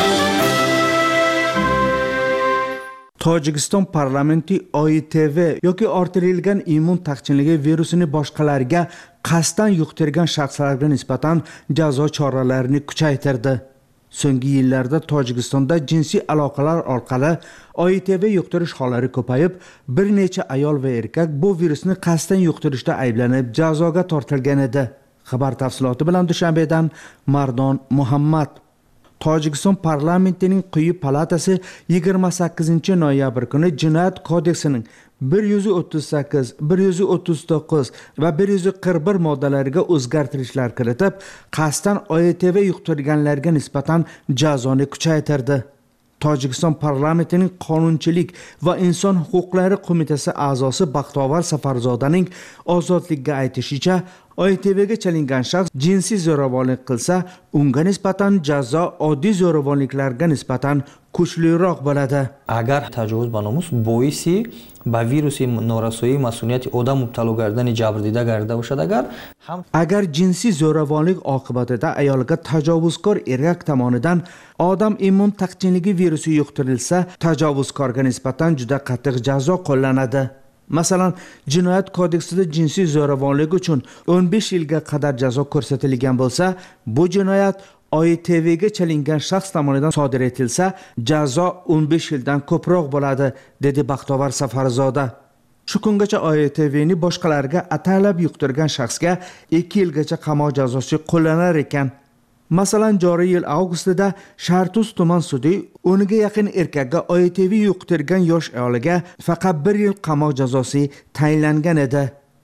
S19: Tojikiston parlamenti O I T V yoki orttirilgan immun taqchilligi virusini boshqalarga qasddan yuqtirgan shaxslarga nisbatan jazo choralarini kuchaytirdi. So'nggi yillarda Tojikistonda jinsiy aloqalar orqali O I T V yuqtirish hollari ko'payib, bir necha ayol va erkak bu virusni qasddan yuqtirishda ayblanib jazoga tortilgan edi. Xabar tafsiloti bilan Dushanbedan Mardon Muhammad. Tojikiston parlamentining quyi palatasi yigirma sakkizinchi noyabr kuni Jinoyat kodeksining bir yuz o'ttiz sakkiz, bir yuz o'ttiz to'qqiz va bir yuz qirq bir moddalariga o'zgartirishlar kiritib, qasddan O I T V yuqtirganlarga nisbatan jazoni kuchaytirdi. Tojikiston parlamentining Qonunchilik va inson huquqlari qo'mitasi a'zosi Baxtovar Safarzodaning Ozodlikka aytishicha, O I T Vga chalingan shaxs jinsiy zo'ravonlik qilsa, unga nisbatan jazo oddiy zo'ravonliklarga nisbatan kuchliroq bo'ladi.
S20: Agar tajovuz ba nomus boisi ba virusi norasoi mas'uliyati odam mubtalo gardani jabrdida garda bosad, agar ham
S19: agar jinsiy zo'ravonlik oqibatida ayolga tajovuzkor erkak tomonidan odam immun taqchilligi virusi yuqtirilsa, tajovuzkorga nisbatan juda qattiq jazo qo'llanadi. Masalan, Jinoyat kodeksida jinsiy zo'ravonlik uchun o'n besh yilga qadar jazo ko'rsatilgan bo'lsa, bu jinoyat O I T Vga chalingan shaxs tomonidan sodir etilsa, jazo o'n besh yildan ko'proq bo'ladi, dedi Baxtovar Safarzoda. Shu kungacha O I T Vni boshqalarga atalab yuqtirgan shaxsga ikki yilgacha qamoq jazosi qo'llanar ekan. Masalan, joriy yil avgustida Shartuz tuman sudi o'nga yaqin erkakka O I T V yuqtirgan yosh ayoliga faqat bir yil qamoq jazosi tayinlangan edi.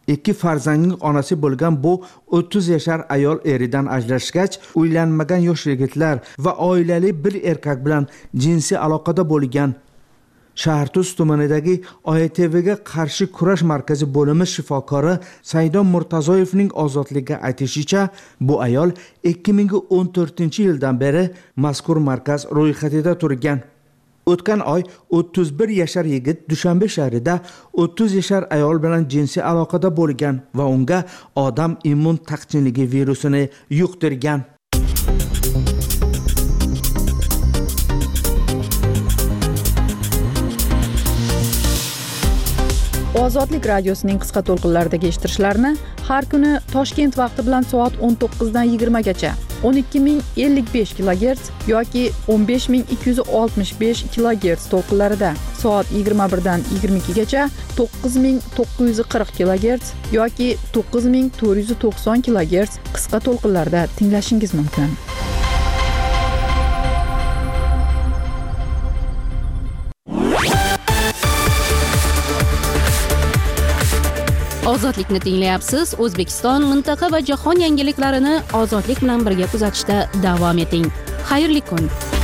S19: ikki farzandning onasi bo'lgan bu o'ttiz yashar ayol eridan ajrashgach, uylanmagan yosh yigitlar va oilali bir erkak bilan jinsiy aloqada bo'lgan. Shahartuz tumanidagi O Y T V'ga qarshi kurash markazi bo'limi shifokori Saidon Murtazoyevning ozodlikka aytishicha, bu ayol ikki ming o'n to'rtinchi yildan beri mazkur markaz ro'yxatida turgan. O'tgan oy o'ttiz bir yashar yigit Dushanbe shahrida o'ttiz yashar ayol bilan jinsiy aloqada bo'lgan va unga odam immun taqchilligi virusini yuqtirgan.
S6: Ozodlik radiosining qisqa to'lqinlaridagi eshittirishlarni har kuni Toshkent vaqti bilan soat o'n to'qqiz dan yigirma gacha o'n ikki ming ellik besh kilogerts yoki o'n besh ming ikki yuz oltmish besh kilogerts to'lqinlarida, soat yigirma bir dan yigirma ikki gacha to'qqiz ming to'qqiz yuz qirq kilogerts yoki to'qqiz ming to'rt yuz to'qson kilogerts qisqa to'lqinlarda tinglashingiz mumkin.
S1: Ozodlikni tinglayapsiz. O'zbekiston, mintaqa va jahon yangiliklarini ozodlik bilan birga kuzatishda davom eting. Xayrli kun.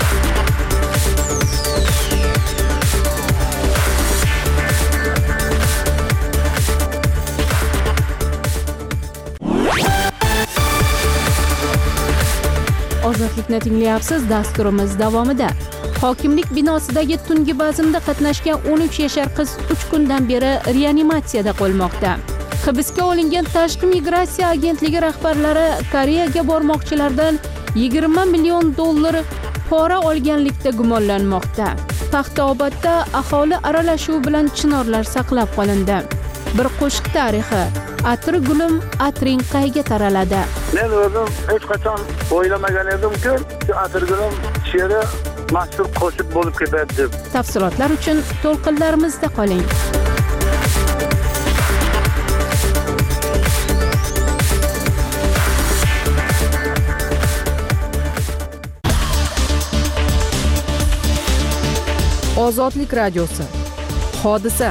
S1: Ozodlikni tinglayapsiz. Dasturimiz davomida hokimlik binosidagi tungi bazmda qatnashgan o'n uch yashar qiz uch kundan beri reanimatsiyada qolmoqda. Hibsga olingan Tashqi migratsiya agentligi rahbarlari Koreyaga bormoqchilardan yigirma million dollar pora olganlikda gumonlanmoqda. Paxtaobodda aholi aralashuvi bilan chinorlar saqlab qolindi. Bir qo'shiq tarixi. Atri gulim, atring qayga taraladi.
S8: Men o'zim hech qachon o'ylamagan edimki, shu atri gulim she'ri mashhur qo'shiq bo'lib ketadi deb.
S1: Tafsilotlar uchun to'lqinlarimizda qoling.
S6: Ozodlik radiosi. Hodisa.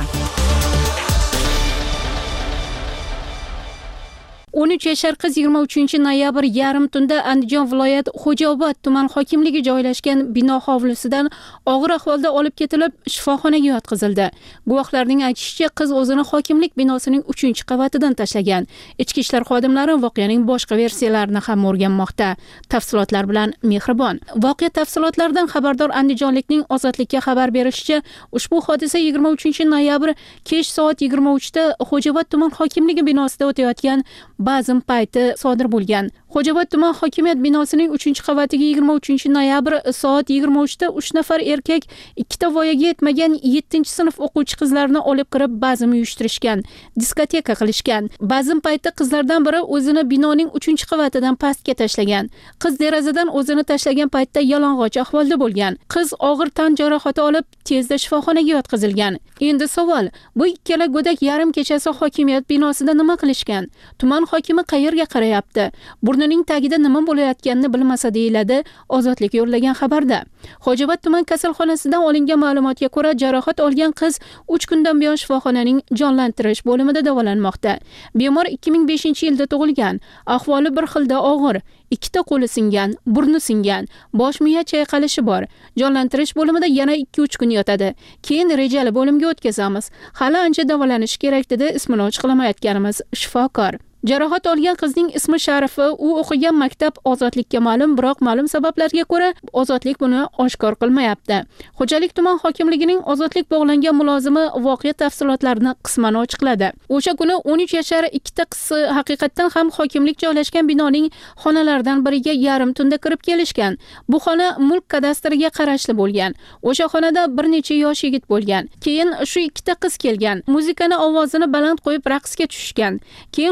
S1: o'n uch yashar qiz yigirma uchinchi noyabr yarim tunda Andijon viloyat Xo'jaobod tuman hokimligi joylashgan bino hovlisidan og'ir ahvolda olib ketilib shifoxonaga yotqizildi. Guvohlarning aytishicha, qiz o'zini hokimlik binosining uchinchi qavatidan tashlagan. Ichki ishlar xodimlari voqeaning boshqa versiyalarini ham o'rganmoqda. Tafsilotlar bilan Mehribon. Voqea tafsilotlaridan xabardor andijonlikning Ozodlikka xabar berishicha, ushbu hodisa yigirma uchinchi noyabr kech soat yigirma uchda Xo'jaobod tuman hokimligi binosida o'tayotgan bazm payti sodir bo'lgan. Xo'jaobod tuman hokimiyat binosining uchinchi qavatiga yigirma uchinchi noyabr soat yigirma uchda uch nafar erkak ikkita voyaga yetmagan yettinchi sinf o'quvchi qizlarni olib kirib bazm uyushtirishgan, diskoteka qilishgan. Bazm payti qizlardan biri o'zini binoning uchinchi qavatidan pastga tashlagan. Qiz derazadan o'zini tashlagan paytda yalang'och ahvolda bo'lgan. Qiz og'ir tan jarohati olib tezda shifoxonaga yotqizilgan. Endi savol, bu ikkala go'dak yarim kechasi hokimiyat binosida nima qilishgan? Tuman hokimi qayerga qarayapti? Burnining tagida nima bo'layotganini bilmasa deyiladi Ozodlik yo'llagan xabarda. Xo'jaobod tuman kasalxonasidan olingan ma'lumotga ko'ra, jarohat olgan qiz uch kundan buyon shifoxonaning jonlantirish bo'limida davolanmoqda. Bemor ikki ming beshinchi yilda tug'ilgan. Ahvoli bir xilda og'ir. Ikkita qo'li singan, burni singan, bosh miya chayqalishi bor. Jonlantirish bo'limida yana ikki uch kun yotadi. Keyin rejali bo'limga o'tkazamiz. Hali ancha davolanish kerak dedi ismini ochiqlamayotganimiz shifokor. Jarohat olgan qizning ismi Sharifa, u o'qigan maktab Ozodlikka ma'lum, biroq ma'lum sabablarga ko'ra Ozodlik buni oshkor qilmayapti. Xo'jalik tuman hokimligining Ozodlik bog'langan mulozimi voqea tafsilotlarini qisman ochiqladi. O'sha kuni o'n uch yashar ikkita qiz haqiqatan ham hokimlik joylashgan binoning xonalaridan biriga yarim tunda kirib kelishgan. Bu xona mulk kadastriga qarashli bo'lgan. O'sha xonada bir necha yosh yigit bo'lgan. Keyin shu ikkita qiz kelgan. Muzikani ovozini baland qo'yib raqsga tushishgan. Keyin hokimlik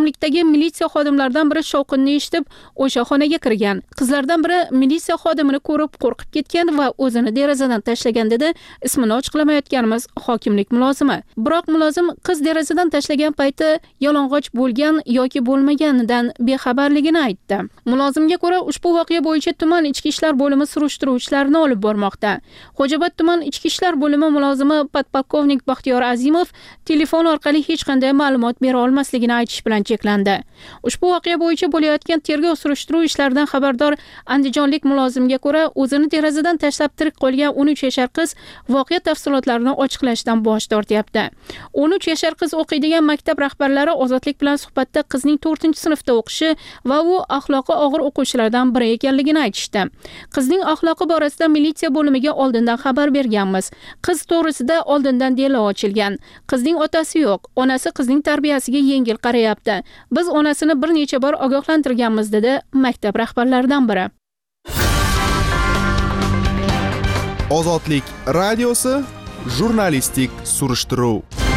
S1: hamkorlikdagi militsiya xodimlaridan biri shovqinni eshitib o'sha xonaga kirgan. Qizlardan biri militsiya xodimini ko'rib qo'rqib ketgan va o'zini derazadan tashlagan dedi ismini ochiqlamayotganimiz hokimlik mulozimi. Biroq mulozim qiz derazadan tashlagan payti yalang'och bo'lgan yoki bo'lmaganidan bexabarligini aytdi. Mulozimga ko'ra ushbu voqea bo'yicha tuman ichki ishlar bo'limi surishtiruv ishlarini olib bormoqda. Xo'jobod tuman ichki ishlar bo'limi mulozimi podpolkovnik Baxtiyor Azimov telefon orqali hech qanday ma'lumot bera olmasligini aytish bilan cheklandi. Ushbu voqea bo'yicha bo'layotgan tergov surishtiruv ishlaridan xabardor andijonlik mulozimga ko'ra, o'zini derazadan tashlab tirik qolgan o'n uch yashar qiz voqea tafsilotlarini ochiqlashdan bosh tortyapti. o'n uch yashar qiz o'qiydigan maktab rahbarlari Ozodlik bilan suhbatda qizning to'rtinchi sinfda o'qishi va u axloqi og'ir o'quvchilardan biri ekanligini aytishdi. Qizning axloqi borasida militsiya bo'limiga oldindan xabar berganmiz. Qiz to'g'risida oldindan delo ochilgan. Qizning otasi yo'q. Onasi qizning tarbiyasiga yengil qarayapti. Biz onasini bir necha bor ogohlantirganmiz dedi maktab rahbarlaridan biri.
S17: Ozodlik radiosi jurnalistik surishtiruv.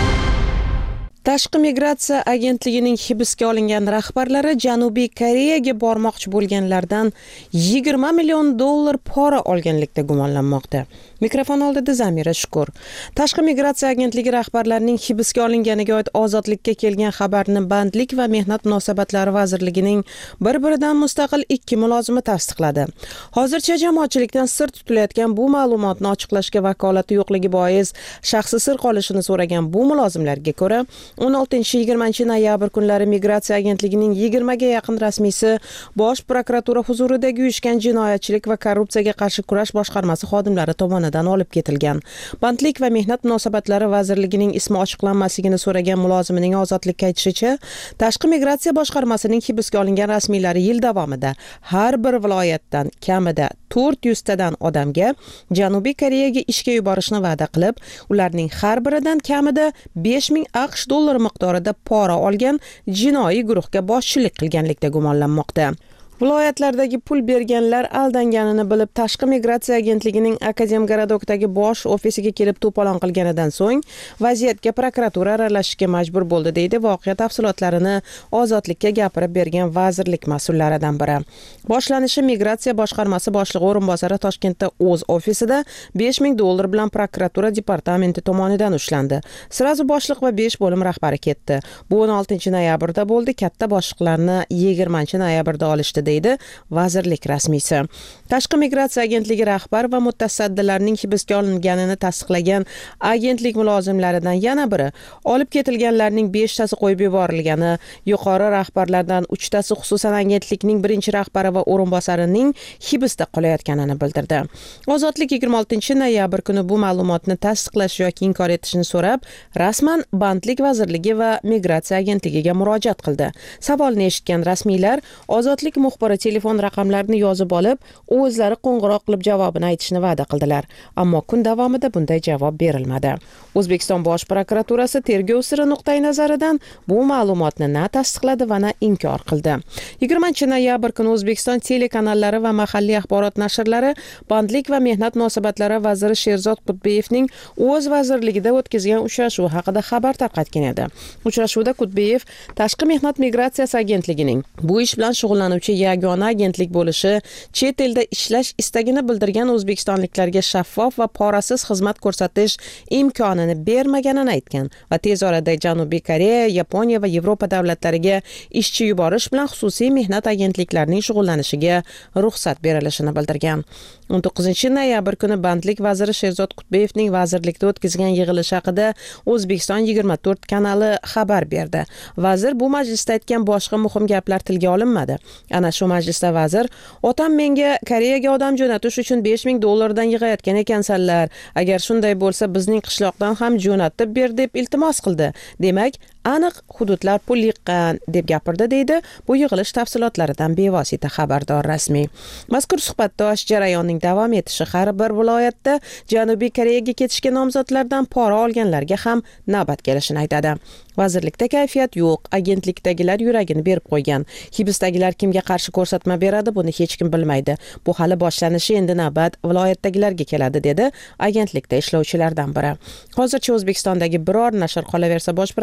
S11: Tashqi migratsiya agentligining hibsga olingan rahbarlari Janubiy Koreyaga bormoqchi bo'lganlardan yigirma million dollar pora olganlikda gumonlanmoqda. Mikrofon oldida Zamira Shukur. Tashqi migratsiya agentligi rahbarlarining hibsga olinganiga oid Ozodlikka kelgan xabarni Bandlik va mehnat munosabatlari vazirligining bir-biridan mustaqil ikki mulozimi tasdiqladi. Hozircha jamoatchilikdan sir tutilayotgan bu ma'lumotni ochiqlashga vakolati yo'qligi bois shaxsi sir qolishini so'ragan bu mulozimlarga ko'ra o'n oltinchi yigirmanchi noyabr kunlari migratsiya agentligining yigirmaga yaqin rasmiysi Bosh prokuratura huzuridagi uyushgan jinoyatchilik va korrupsiyaga qarshi kurash boshqarmasi xodimlari tomonidan olib ketilgan. Bandlik va mehnat munosabatlari vazirligining ismi ochiqlanmasligini so'ragan mulozimining Ozodlikka aytishicha, tashqi migratsiya boshqarmasining hibsga olingan rasmiylari yil davomida har bir viloyatdan kamida to'rt yuz tadan odamga Janubiy Koreyaga ishga yuborishni va'da qilib, ularning har biridan kamida besh ming aqsh dollar miqdorida pora olgan jinoiy guruhga boshchilik qilganlikda gumonlanmoqda. Viloyatlardagi pul berganlar aldanganini bilib, tashqi migratsiya agentligining Akademgaradokdagi bosh ofisiga kelib to'polon qilganidan so'ng vaziyatga prokuratura aralashishga majbur bo'ldi, deydi voqea tafsilotlarini Ozodlikka gapirib bergan vazirlik mas'ullaridan biri. Boshlanishi migratsiya boshqarmasi boshlig'i o'rinbosari Toshkentda o'z ofisida besh ming dollar bilan prokuratura departamenti tomonidan ushlandi. Sirazu boshliq va besh bo'lim rahbari ketdi. Bu o'n oltinchi noyabrda bo'ldi. Katta boshliqlarni yigirmanchi noyabrda olishdi, deydi vazirlik rasmiysi. Tashqi migratsiya agentligi rahbar va mutasaddilarning hibsga olinganini tasdiqlagan agentlik mulozimlaridan yana biri olib ketilganlarning beshtasi qo'yib yuborilgani, yuqori rahbarlardan uchtasi xususan agentlikning birinchi rahbari va o'rinbosarining hibsda qolayotganini bildirdi. Ozodlik yigirma oltinchi noyabr kuni bu ma'lumotni tasdiqlash yoki inkor etishni so'rab, rasman Bandlik vazirligi va migratsiya agentligiga murojaat qildi. Savolni eshitgan rasmiylar Ozodlik muxbiri telefon raqamlarini yozib olib, o'zlari qo'ng'iroq qilib javobini aytishni va'da qildilar. Ammo kun davomida bunday javob berilmadi. O'zbekiston Bosh prokuraturasi tergov siri nuqtai nazaridan bu ma'lumotni na tasdiqladi va na inkor qildi. yigirmanchi noyabr kuni O'zbekiston telekanallari va mahalliy axborot nashrlari Bandlik va mehnat munosabatlari vaziri Sherzod Qutbeyevning o'z vazirligida o'tkazgan uchrashuv haqida xabar tarqatgan edi. Uchrashuvda Qutbeyev tashqi mehnat migratsiyasi agentligining bu ish bilan shug'ullanuvchi yagona agentlik bo'lishi, chet elda ishlash istagini bildirgan o'zbekistonliklarga shaffof va porasiz xizmat ko'rsatish imkonini bermaganini aytgan va tez orada Janubiy Koreya, Yaponiya va Yevropa davlatlariga ishchi yuborish bilan xususiy mehnat agentliklarining shug'ullanishiga ruxsat berilishini bildirgan. o'n to'qqizinchi noyabr kuni Bandlik vaziri Sherzod Qutbeyevning vazirlikda o'tkazgan yig'ilish haqida O'zbekiston yigirma to'rt kanali xabar berdi. Vazir bu majlisda aytgan boshqa muhim gaplar tilga olinmadi. Ana shu majlisda vazir, "Otam menga Koreyaga odam jo'natish uchun besh ming dollardan yig'ayotgan ekansanlar. Agar shunday bo'lsa, bizning qishloqdan ham jo'natib ber" deb iltimos qildi. Demak, aniq hududlar pul yiqqan deb gapirdi, deydi bu yig'ilish tafsilotlaridan bevosita xabardor rasmiy. Mazkur suhbatdosh jarayonning davom etishi har bir viloyatda Janubiy Koreyaga ketishga nomzodlardan pora olganlarga ham navbat kelishini aytadi. Vazirlikda kayfiyat yo'q, agentlikdagilar yuragini berib qo'ygan. Hibsdagilar kimga qarshi ko'rsatma beradi, buni hech kim bilmaydi. Bu hali boshlanishi, endi navbat viloyatdagilarga keladi, dedi agentlikda ishlovchilardan biri. Hozircha O'zbekistondagi biror nashr, qolaversa Bosh prokuratura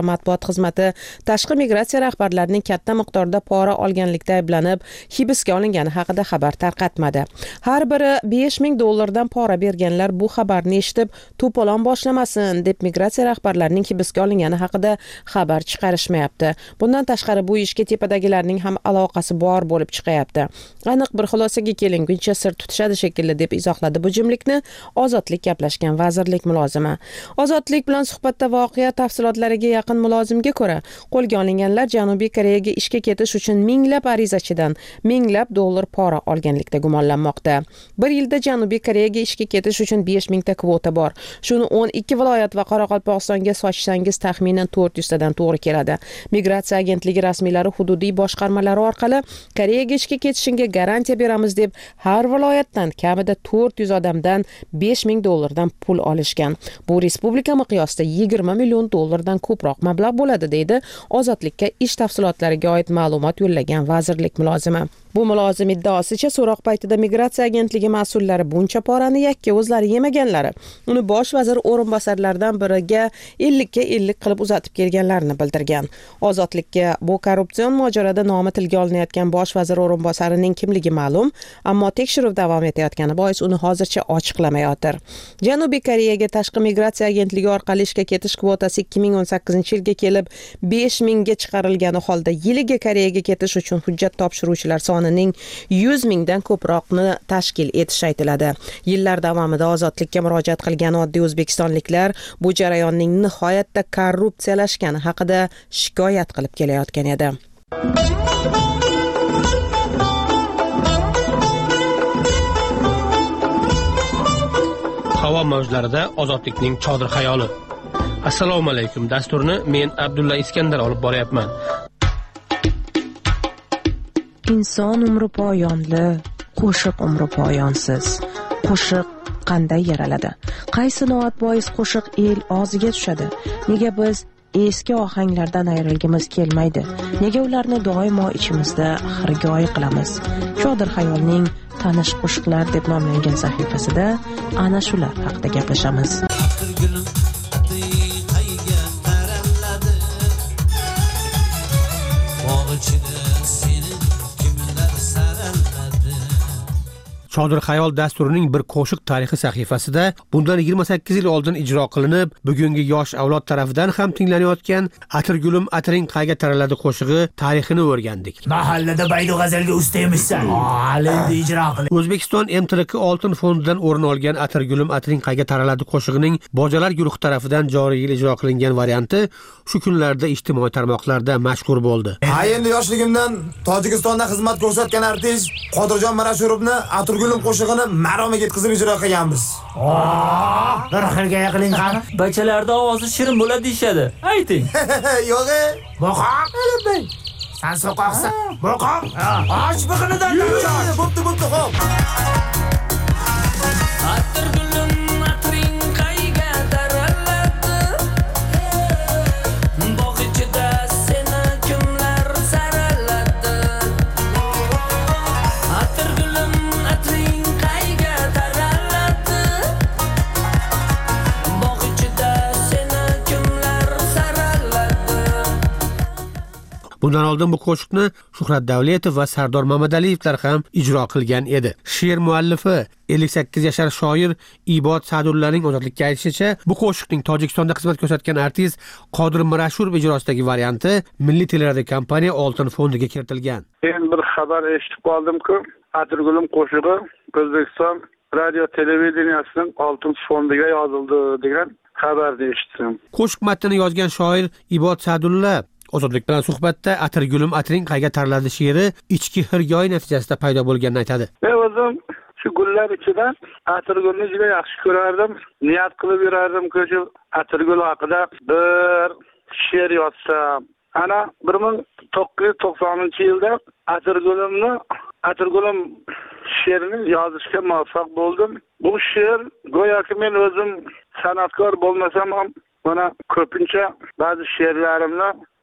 S11: matbuot xizmati tashqi migratsiya rahbarlarining katta miqdorda pora olganlikda ayblanib hibsga olingani haqida xabar tarqatmadi. Har biri besh ming dollardan pora berganlar bu xabarni eshitib to'polon boshlamasin deb migratsiya rahbarlarining hibsga olingani haqida xabar chiqarishmayapti. Bundan tashqari bu ishga tepadagilarning ham aloqasi bor bo'lib chiqayapti. Aniq bir xulosaga kelinguncha sir tutishadi shekilli deb izohladi bu jimlikni Ozodlik gaplashgan vazirlik mulozimi. Ozodlik bilan suhbatda voqea tafsilotlariga yaqin mulozimga ko'ra, qo'lga olinganlar Janubiy Koreyaga ishga ketish uchun minglab arizachidan minglab dollar pora olganlikda gumonlanmoqda. Bir yilda Janubiy Koreyaga ishga ketish uchun besh ming ta kvota bor. Shuni o'n ikki viloyat va Qoraqalpog'istonga sochsangiz taxminan to'rt yuz tadan to'g'ri keladi. Migratsiya agentligi rasmiylari hududiy boshqarmalari orqali Koreyaga ishga ketishingga garantiya beramiz deb har viloyatdan kamida to'rt yuz odamdan besh ming dollardan pul olishgan. Bu respublika miqyosida yigirma million dollardan ko'proq mablag' bo'ladi deydi Ozodlikka ish tafsilotlariga oid ma'lumot yo'llagan vazirlik mulozimi. Bu mulozim iddaosicha so'roq paytida migratsiya agentligi mas'ullari buncha porani yakka o'zlari yemaganlari, uni bosh vazir o'rinbosarlaridan biriga ellikka ellik qilib uzatib kelganlarini bildirgan. Ozodlikka bu korrupsion mojaroda nomi tilga olinayotgan bosh vazir o'rinbosarining kimligi ma'lum, ammo tekshiruv davom etayotgani bois uni hozircha ochiqlamayotir. Janubiy Koreyaga tashqi migratsiya agentligi orqali ishga ketish kvotasi ikki ming o'n sakkizinchi yilga kelib besh mingga chiqarilgani holda yiliga Koreyaga ketish uchun hujjat topshiruvchilar soni ning yuz mingdan ko'proqni tashkil etish aytiladi. Yillar davomida Ozodlikka murojaat qilgan oddiy o'zbekistonliklar bu jarayonning nihoyatda korrupsiyalashgani haqida shikoyat qilib kelayotgan edi.
S14: Havo mavjlarida ozodlikning chodir xayoli. Assalomu alaykum. Dasturni men Abdulla Iskandar olib boryapman.
S11: Inson umri poyonli, qo'shiq umri poyonsiz. Qo'shiq qanday yaraladi? Qaysi noat bois qo'shiq el og'ziga tushadi? Nega biz eski ohanglardan ayrilgimiz kelmaydi? Nega ularni doimo ichimizda xirgoyi qilamiz? Chodir xayolning tanish qo'shiqlar deb nomlangan sahifasida ana shular haqida gaplashamiz.
S14: Chodir xayol dasturining bir qo'shiq tarixi sahifasida bundan yigirma sakkiz yil oldin ijro qilinib, bugungi yosh avlod tarafidan ham tinglanayotgan Atirgulim Atiring qayga taraladi qo'shig'i tarixini o'rgandik.
S21: Mahallada baydu g'azalga usta emissan. Alindi ijro qil.
S14: O'zbekiston M T R K oltin fondidan o'rin olgan Atirgulim Atiring qayga taraladi qo'shig'ining Bojalar guruhi tarafidan joriy yil ijro qilingan varianti shu kunlarda ijtimoiy tarmoqlarda mashhur bo'ldi.
S21: Ha, endi yoshligimdan Tojikistonda xizmat ko'rsatgan artist Qodirjon Marashurovni Atirgulim qo'shig'ini maromiga yetkazib ijro qilganmiz. Bir xilga yaqin qani?
S22: Bachalarda ovozi shirin bo'ladi deyshadi. Ayting.
S21: Yo'q-e. Boqoq qilibdi. Sen so'qoqsan. Boqoq. Och biqinidan cho'ch. Bo'pti, bo'pti, xo'p.
S22: Atirgulim Atiring qayga taraladi? Bog' ichida seni kimlar saraladi? Atirgulim Atiring qayga taraladi? Bog' ichida seni kimlar saraladi?
S14: Bundan oldin bu qo'shiqni Shuhrat Davletov va Sardor Mamadaliyevlar ham ijro qilgan edi. She'r muallifi ellik sakkiz yashar shoir Ibod Sadullaning Ozodlikka aytishicha, bu qo'shiqning Tojikistonda xizmat ko'rsatgan artist Qodir Mirashurov ijrosidagi varianti Milliy teleradiokompaniya oltin fondiga kiritilgan.
S15: Men bir xabar eshitib qoldimki, Atirgulim qo'shig'i O'zbekiston radio televideniyasining oltin fondiga yozildi degan xabarni eshitdim.
S14: Qo'shiq matnini yozgan shoir Ibod Sadulla Ozodlik bilan suhbatda Atirgulim Atiring qayga taraladi she'ri ichki hirgoyi natijasida paydo bo'lganini aytadi.
S15: Men o'zim shu gullar ichida Atirgulni juda yaxshi ko'rardim. Niyat qilib yurardim-ku shu Atirgul haqida bir she'r yozsam. Ana bir ming to'qqiz yuz to'qsoninchi yilda Atirgulimni Atirgulim she'rini yozishga muvaffaq bo'ldim. Bu she'r go'yoki men o'zim san'atkor bo'lmasam ham mana ko'pincha ba'zi she'rlarimni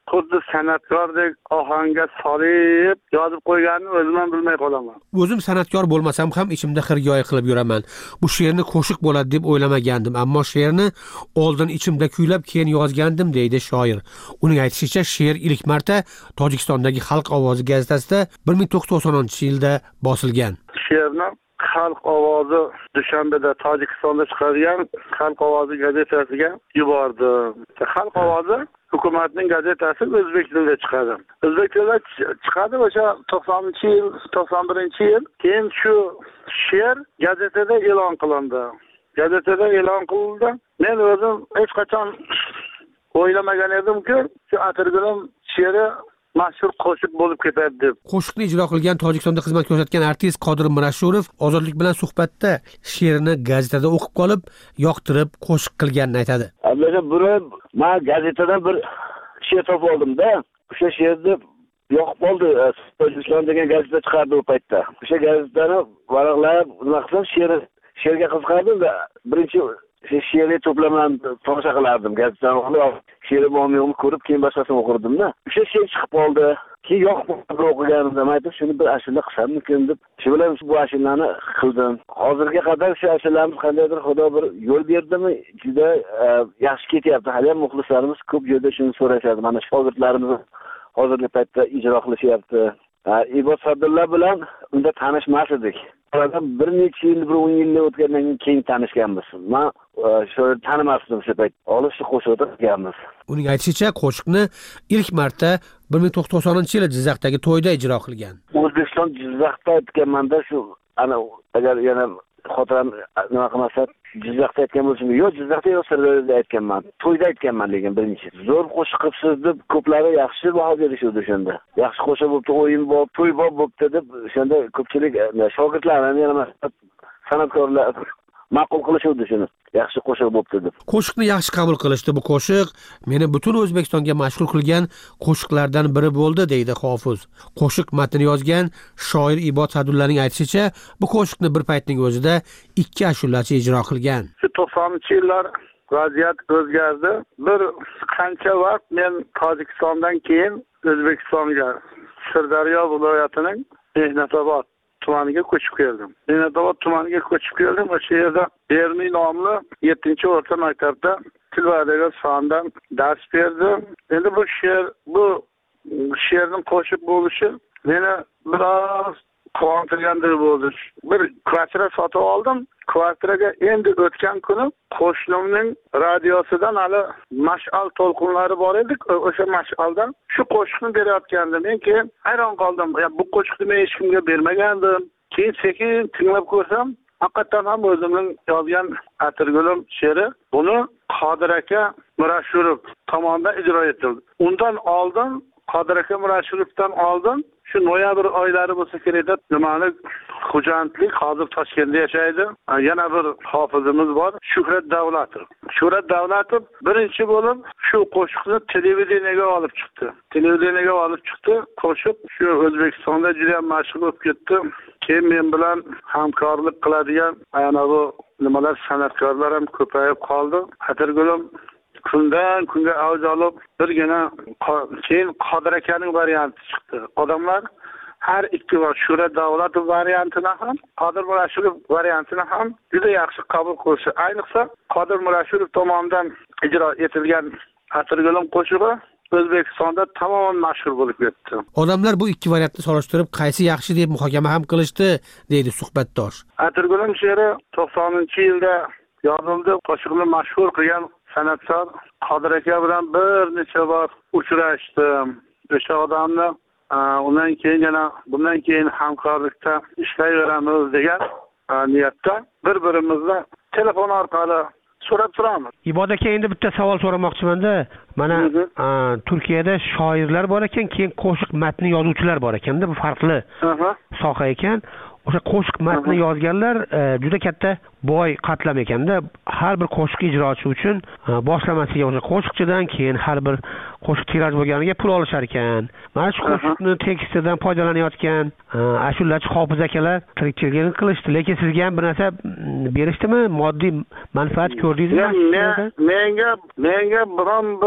S15: xuddi san'atgordek ohangga solib yozib qo'yganini o'zim ham bilmay qolaman.
S14: O'zim san'atkor bo'lmasam ham ichimda xirgoyi qilib yuraman. Bu she'rni qo'shiq bo'ladi deb o'ylamagandim, ammo she'rni oldin ichimda kuylab keyin yozgandim deydi shoir. Uning aytishicha, she'r ilk marta Tojikistondagi Xalq ovozi gazetasida bir ming to'qqiz yuz to'qsoninchi yilda bosilgan.
S15: She'rni Xalq ovozi Dushanbeda Tojikistonda chiqargan Xalq ovozi gazetasiga yubordi. Xalq ovozi hukumatning gazetasi o'zbek tilida chiqadi. O'zbek tilida chiqadi o'sha to'qsoninchi yil, to'qson birinchi yil. Keyin shu she'r gazetada e'lon qilindi. Gazetada e'lon qilindi. Men o'zim hech qachon o'ylamagan edimki, shu Atirgulim she'ri mashhur qo'shiq bo'lib ketadi deb.
S14: Qo'shiqni ijro qilgan Tojikistonda xizmat ko'rsatgan artist Qodir Mirashurov Ozodlik bilan suhbatda she'rini gazetada o'qib qolib, yoqtirib qo'shiq qilganini aytadi.
S12: Ablaga buni men gazetadan bir she'r topib oldim-da. O'sha she'rni yoqib qoldi. Tojikiston degan gazeta chiqardi u paytda. O'sha gazetani varaqlab, nima qilsam she'r she'rga qiziqardim-da. Birinchi she'rni to'plamani tomosha qilardim gazetani olib. She'ri bormi-yo'qmi ko'rib, keyin boshqasini o'qirdim-da. O'sha she'r chiqib qoldi. Keyin yoqib o'qiganimda aytib, shuni bir ashula qilsammikin deb, shu bilan bu ashulani qildim. Hozirga qadar shu ashulamiz qandaydir Xudo bir yo'l berdimi, juda yaxshi ketyapti. Hali ham muxlislarimiz ko'p joyda shuni so'rashadi. Mana shogirdlarimiz hozirgi paytda ijro qilishyapti. Ibod Sadulla bilan unda tanishmas edik. Oradan bir necha yil, bir o'n yillar o'tgandan keyin tanishganmiz. Men shu tanimasdim shu payt. Olib shu qo'shiqda qilganmiz.
S14: Uning aytishicha, qo'shiqni ilk marta bir ming to'qqiz yuz to'qsoninchi yilda Jizzaxdagi to'yda ijro qilgan.
S12: O'zbekiston Jizzaxda aytganmanda shu ana agar yana xotiram nima qilmasa Jizzaxda aytgan bo'lsam, yo'q Jizzaxda yo'q Sirdaryoda aytganman. To'yda aytganman lekin birinchi. Zo'r qo'shiq qilibsiz deb ko'plari yaxshi baho berishdi o'shanda. Yaxshi qo'shiq bo'libdi, o'yin bor, to'y bor bo'libdi deb o'shanda ko'pchilik shogirdlar ham yana san'atkorlar ma'qul qilishdi shuni. Yaxshi qo'shiq bo'libdi deb.
S14: Qo'shiqni yaxshi qabul qilishdi. Bu qo'shiq meni butun O'zbekistonga mashhur qilgan qo'shiqlardan biri bo'ldi, deydi Hofiz. Qo'shiq matnini yozgan shoir Ibod Sadullaning aytishicha, bu qo'shiqni bir paytning o'zida ikki ashulachi ijro qilgan.
S15: to'qsoninchi yillar vaziyat o'zgardi. Bir qancha vaqt men Tojikistondan keyin O'zbekistonga Sirdaryo viloyatining Mehnatobod tumaniga ko'chib keldim. Mehnatobod tumaniga ko'chib keldim. O'sha yerda Bermiy nomli yettinchi o'rta maktabda til va adabiyot fanidan dars berdim. Endi bu she'r, bu she'rning qo'shiq bo'lishi meni biroz quvontirgandek bo'ldi. Bir kvartira sotib oldim. Kvartiraga endi o'tgan kuni qo'shnimning radiosidan hali mash'al to'lqinlari bor edi. O'sha mash'aldan shu qo'shiqni berayotgandi. Men keyin hayron qoldim. Bu qo'shiqni men hech kimga bermagandim. Keyin sekin tinglab ko'rsam, haqiqatan ham o'zimning yozgan Atirgulim she'ri buni Qodir aka Mirashurov tomonidan ijro etildi. Undan oldin Qodir aka Mirashurovdan oldin shu noyabr oylari bo'lsa kerak deb nimani xo'jandlik hozir Toshkentda yashaydi. Yana bir hofizimiz bor, Shuhrat Davlatov. Shuhrat Davlatov birinchi bo'lib shu qo'shiqni televideniyega olib chiqdi. Televideniyega olib chiqdi. Qo'shiq shu O'zbekistonda juda ham mashhur bo'lib ketdi. Keyin men bilan hamkorlik qiladigan ana bu nimalar san'atkorlar ham ko'payib qoldi. Atirgulim kundan kunga avj olib, birgina keyin Qodir akaning varianti chiqdi. Odamlar har ikki va Shuhrat Davlatov variantini ham, Qodir Mirashurov variantini ham juda yaxshi qabul qilishdi. Ayniqsa Qodir Mirashurov tomonidan ijro etilgan Atirgulim qo'shig'i O'zbekistonda tamoman mashhur bo'lib ketdi.
S14: Odamlar bu ikki variantni solishtirib, qaysi yaxshi deb muhokama ham qilishdi, deydi suhbatdosh.
S15: Atirgulim she'ri to'qsoninchi yilda yozildi. Qo'shiqni mashhur qilgan san'atkor Qodir aka bilan bir necha bor uchrashdim. O'sha odamni undan keyin yana bundan keyin hamkorlikda ishlayveramiz degan niyatda bir-birimizni telefon orqali so'rab turamiz.
S14: Ibod aka, endi bitta savol so'ramoqchiman-da. Mana Turkiyada shoirlar bor ekan, keyin qo'shiq matni yozuvchilar bor ekanda, bu farqli soha ekan. O'sha qo'shiq matni yozganlar juda katta boy qatlam ekanda, har bir qo'shiq ijrochi uchun boshlamasiga o'sha qo'shiqchidan keyin har bir qo'shiq tiraj bo'lganiga pul olishar ekan. Mana shu qo'shiqni tekstidan foydalanayotgan ashulachi Hofiz akalar tirikchilik qilishdi, lekin sizga ham bir narsa berishdimi? Moddiy manfaat ko'rdingizmi?
S15: Menga menga biron bir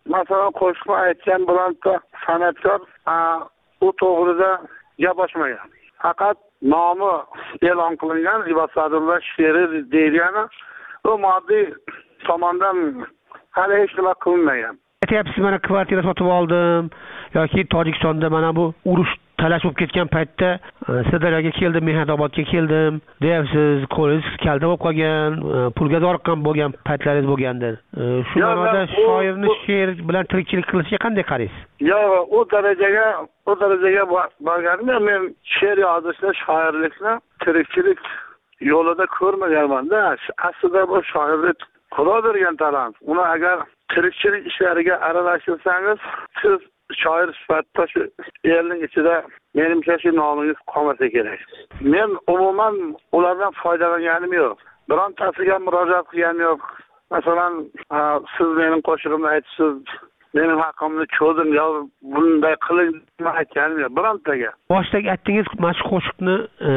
S15: masalan qo'shiqni aytgan bironta san'atkor u to'g'rida gap ochmagan. Faqat nomi e'lon qilingan Ibos Sadulla she'ri deyilgani u moddiy tomondan hali hech nima qilinmagan.
S14: Aytyapsiz, mana kvartira sotib oldim yoki Tojikistonda mana bu urush talash bo'lib ketgan paytda Sirdaryoga keldim, Mehnatobodga keldim deyapsiz, qo'lingiz kalta bo'lib qolgan, pulga zoriqqan bo'lgan paytlaringiz bo'lgandir. Shu ma'noda shoirni she'r bilan tirikchilik qilishiga qanday qaraysiz?
S15: Yo'q, u darajaga u darajaga borganim, men she'r yozishni, shoirlikni tirikchilik yo'lida ko'rmaganman-da. Aslida bu shoirlik Xudo bergan talant. Uni agar tirikchilik ishlariga aralashsangiz, siz shoir sifatida shu elning ichida menimcha shu nomingiz qolmasa kerak. Men umuman ulardan foydalanganim yo'q. Birontasiga murojaat qilganim yo'q. Masalan, siz mening qo'shig'imni aytsiz, mening haqqimni cho'zing yo bunday qiling aytganim yo'q birontaga.
S14: Boshidagi aytdingiz, mashhur qo'shiqni,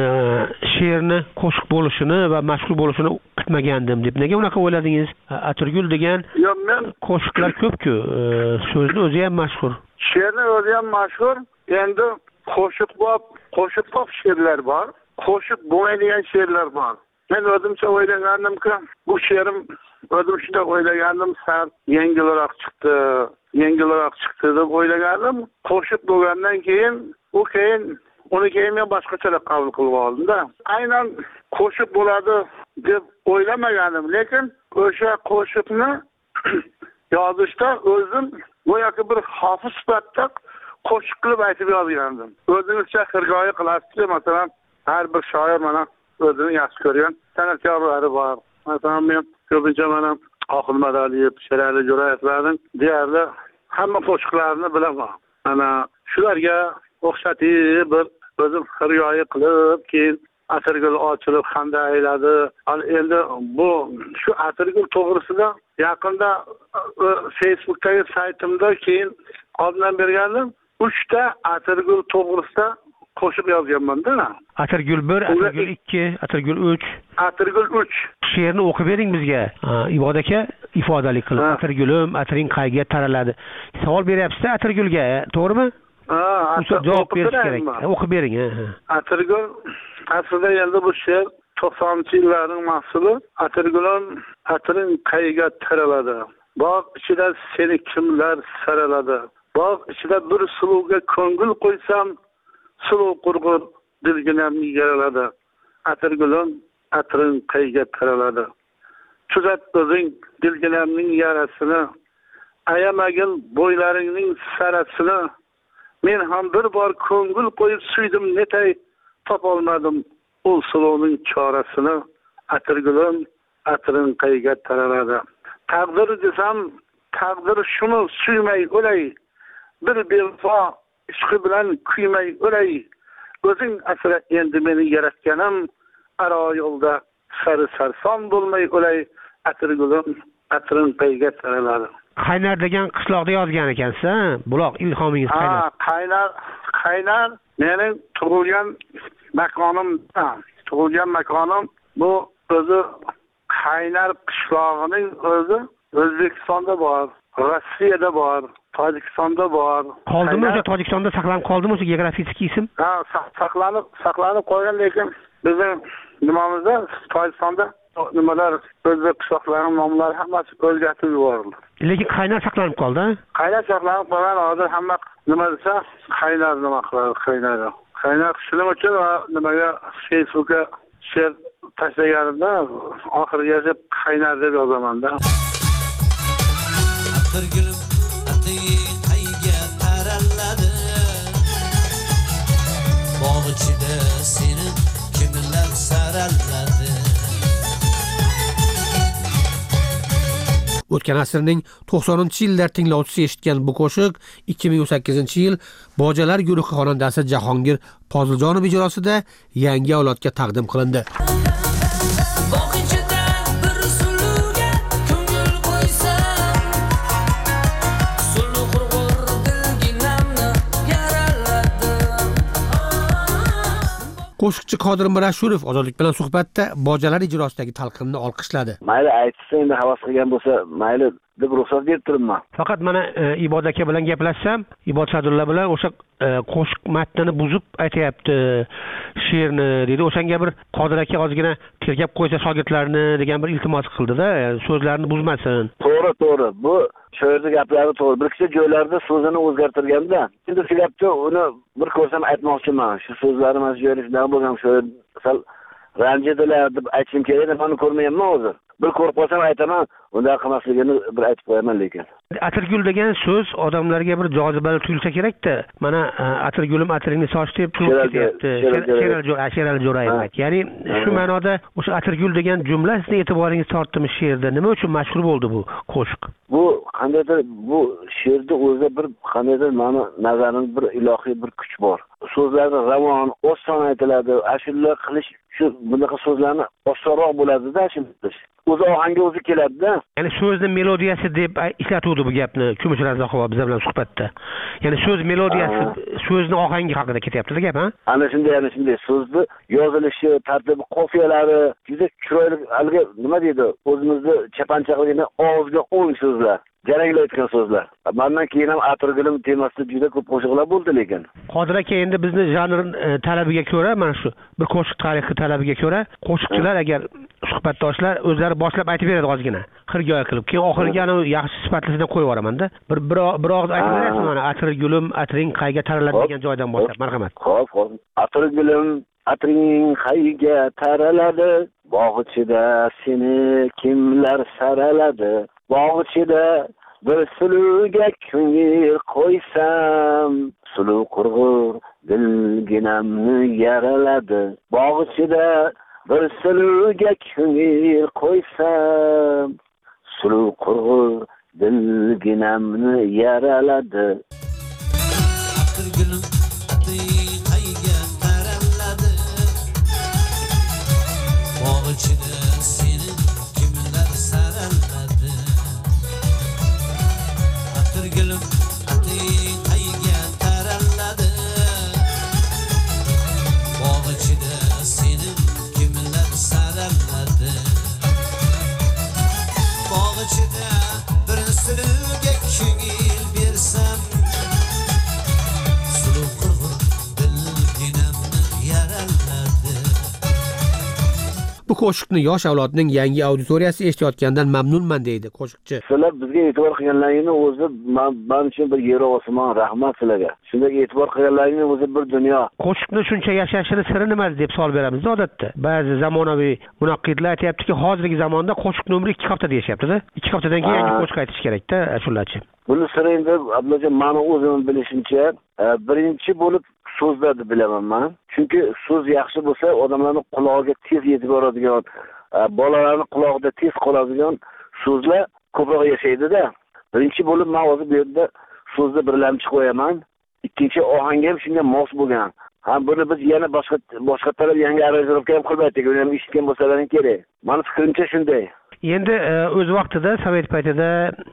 S14: she'rni qo'shiq bo'lishini va mashhur bo'lishini kutmagandim deb. Nega unaqa o'yladingiz? Atirgul degan
S15: yo'q, men
S14: qo'shiqlar ko'p-ku, so'zni o'zi ham mashhur.
S15: She'rni o'zi ham mashhur. Endi qo'shiq bo'lib, qo'shiq bo'lib she'rlar bor, qo'shiq bo'lmaydigan she'rlar bor. Men o'zimcha o'ylaganimki, bu she'rim o'zim shunday o'ylagandim, sal yengilroq chiqdi, yengilroq chiqdi deb o'ylagandim. Qo'shiq bo'lgandan keyin, u keyin uni keyin men boshqacharoq qabul qilib oldim-da. Aynan qo'shiq bo'ladi deb o'ylamagandim, lekin o'sha qo'shiqni yozishda o'zim go'yoki bir hofiz sifatida qo'shiq qilib aytib yozgandim. O'zimizcha xirgoyi qilasiz, masalan, har bir shoir mana o'zini yaxshi ko'rgan san'atkorlari bor. Masalan, men ko'pincha mana Oxil Madaliyev, Sherali Jo'rayevlarning deyarli hamma qo'shiqlarini bilaman. Mana shularga o'xshatib bir o'zim xirgoyi qilib, keyin Atirgul ochilib hamda ayladi. Endi bu shu Atirgul to'g'risida yaqinda Facebook'dagi saytimda keyin oldindan bergandim. uchta Atirgul to'g'risida qo'shiq yozganman-da.
S14: Atirgul bir, Atirgul ikki, Atirgul uch.
S15: Atirgul uch.
S14: She'rni o'qib bering bizga. Ibod aka ifodalik qilib, Atirgulim, Atiring qayga taraladi. Savol beryapsiz Atirgulga, to'g'rimi?
S15: Ha,
S14: javob berish kerak. O'qib bering, ha.
S15: Atirgul aslida endi bu she'r to'qsoninchi yillarning mahsuli. Atirgulim, Atiring qayga taraladi. Bog' ichida seni kimlar saraladi. Bog' ichida bir suluvga ko'ngil qo'ysam, suluv qurg'ur dilginamni yaraladi. Atirgulim, Atiring qayga taraladi. Tuzat o'zing dilginamning yarasini, ayamagin bo'ylaringning sarasini. Men ham bir bor ko'ngil qo'yib suydim netay, topolmadim ul suluvning chorasini. Atirgulim, Atiring qayga taraladi. Taqdir desam, taqdir shuni suymay o'lay. Bir bevafo ishqi bilan kuymay o'lay. O'zing asra endi meni yaratganim, aro yo'lda sari sarson bo'lmay o'lay. Atirgulim, Atiring qayga taraladi.
S14: Qaynar degan qishloqda yozgan ekansiz, buloq ilhomingiz Qaynar.
S15: Ha, Qaynar, Qaynar mening tug'ilgan makonim, tug'ilgan makonim bu o'zi Qaynar qishlog'ining o'zi O'zbekistonda bor, Rossiyada bor, Tojikistonda bor.
S14: Qoldimi o'sha Tojikistonda saqlanib qoldimi o'sha geografik ism?
S15: Ha, saqlanib, saqlanib qolgan, lekin bizning nimamizda Tojikistonda nimalar o'zbek qishloqlarining nomlari hammasi o'zgartirib yuborildi.
S14: Lekin Qaynar saqlanib qoldi.
S15: Qaynar saqlanib qolgan, hozir hamma nima desa Qaynar nima qiladi, Qaynar. Qaynar shuning uchun nimaga Facebook'ga she'r tashlaganimda oxirigacha Qaynar deb yozaman-da.
S22: Atirgulim, Atiring qayga taraladi. Bog' ichida seni kimlar saraladi.
S14: O'tgan asrning to'qsoninchi yillar tinglovchisi eshitgan bu qo'shiq ikki ming o'n sakkizinchi yil Bojalar guruhi xonandasi Jahongir Poziljonov ijrosida yangi avlodga taqdim qilindi. Qo'shiqchi Qodir Mirashurov Ozodlik bilan suhbatda Bojalar ijrosidagi talqinni olqishladi.
S12: Mayli aytsa, endi havas qilgan bo'lsa, mayli deb ruxsat berib turibman.
S14: Faqat mana Ibod aka bilan gaplashsam, Ibod Sadulla bilan o'sha qo'shiq matnini buzib aytayapti she'rni dedi. O'shanga bir Qodir aka ozgina tergab qo'ysa shogirdlarni degan bir iltimos qildi-da, so'zlarini buzmasin.
S12: To'g'ri, to'g'ri. Bu shoirni gaplari to'g'ri. Bir kishi joylarda so'zini o'zgartirganda, endi shu gapni uni bir ko'rsam aytmoqchiman. Shu so'zlari mana shu yerda shunday bo'lgan, shoir sal ranjidilar deb aytishim kerak edi, men ko'rmayapman hozir. Bir ko'rib qolsam aytaman, unday qilmasligini bir aytib qo'yaman lekin.
S14: Atirgul degan so'z odamlarga bir jozibali tuyulsa kerak-da. Mana atirgulim atiringni soch deb turib ketyapti. Sherali Jo'rayev. Ya'ni shu ma'noda o'sha atirgul degan jumla sizning e'tiboringizni tortdimi she'rda? Nima uchun mashhur bo'ldi bu qo'shiq?
S12: Bu qandaydir bu she'rda o'zida bir qandaydir ma'no nazarimda bir ilohiy bir kuch bor. So'zlarda ravon, oson aytiladi. Ashula qilish shu bunaqa so'zlarni osonroq bo'ladi-da, shunday. O'zi ohangi o'zi keladi-da.
S14: Ya'ni so'zni melodiyasi deb ishlatuvdi bu gapni Kumush Razzoqova biz bilan suhbatda. Ya'ni so'z melodiyasi, so'zni ohangi haqida ketyapti-da gap, ha?
S12: Ana shunday, ana shunday so'zni yozilishi, tartibi, qofiyalari juda chiroyli, alga nima deydi? O'zimizda chapanchaqligini og'izga o'ng so'zlar. Jaranglayotgan so'zlar. Mendan keyin ham atirgulim temasida juda ko'p qo'shiqlar bo'ldi lekin.
S14: Qodir aka endi bizni janr talabiga ko'ra, mana shu bir qo'shiq tarixi talabiga ko'ra, qo'shiqchilar agar suhbatdoshlar o'zlari boshlab aytib beradi ozgina, xirgoyi qilib. Keyin oxiriga ana yaxshi sifatlisidan qo'yib yuboraman-da. Bir bir og'iz aytib berasiz mana atirgulim, atiring qayga taraladi degan joydan boshlab, marhamat.
S12: Xo'p, xo'p. Atirgulim, atiring qayga taraladi, bog' ichida seni kimlar saraladi. Bog' ichida bir suluga ko'ngil qo'ysam, suluv qurg'ur dilginamni yaraladi. Bog' ichida bir suluga ko'ngil qo'ysam, suluv qurg'ur dilginamni yaraladi.
S22: Atirgulim, ating qayga taraladi, bog' ichida seni kimlar saraladi. Atirgulim, ating qayga taraladi, bog' ichida seni kimlar saraladi. Bog' ichida bir suluga ko'ngil bersam, suluv qurg'ur dilginamni yaraladi.
S14: Bu qo'shiqni yosh avlodning yangi auditoriyasi eshitayotganidan mamnunman deydi qo'shiqchi.
S12: Sizlar bizga e'tibor qilganlaringizni o'zi men uchun bir yer osmon, rahmat sizlarga. Shunday e'tibor qilganlaringiz o'zi bir dunyo.
S14: Qo'shiqni shuncha yashashini siri nima deb savol beramiz odatda. Ba'zi zamonaviy munaqqidlar aytayaptiki, hozirgi zamonda qo'shiqni umri ikki hafta deyishyapti-da. ikki haftadan keyin yangi qo'shiq aytish kerak-da, ashulachi.
S12: Buni siri endi Abdullajon, meni o'zim bilishimcha, birinchi bo'lib so'zlarni bilaman men. Chunki so'z yaxshi bo'lsa, odamlarning qulog'iga tez yetib boradigan, bolalarning qulog'ida tez qoladigan so'zlar ko'proq yashaydi-da. Birinchi bo'lib men hozir bu yerda so'zni birlamchi qo'yaman. Ikkinchi ohang ham shunga mos bo'lgan. Ha, buni biz yana boshqa boshqa taraf yangi aranjirovka ham qilmaydik. Uni ham eshitgan bo'lsalaring kerak. Meni fikrimcha shunday.
S14: Endi o'z vaqtida Sovet paytida,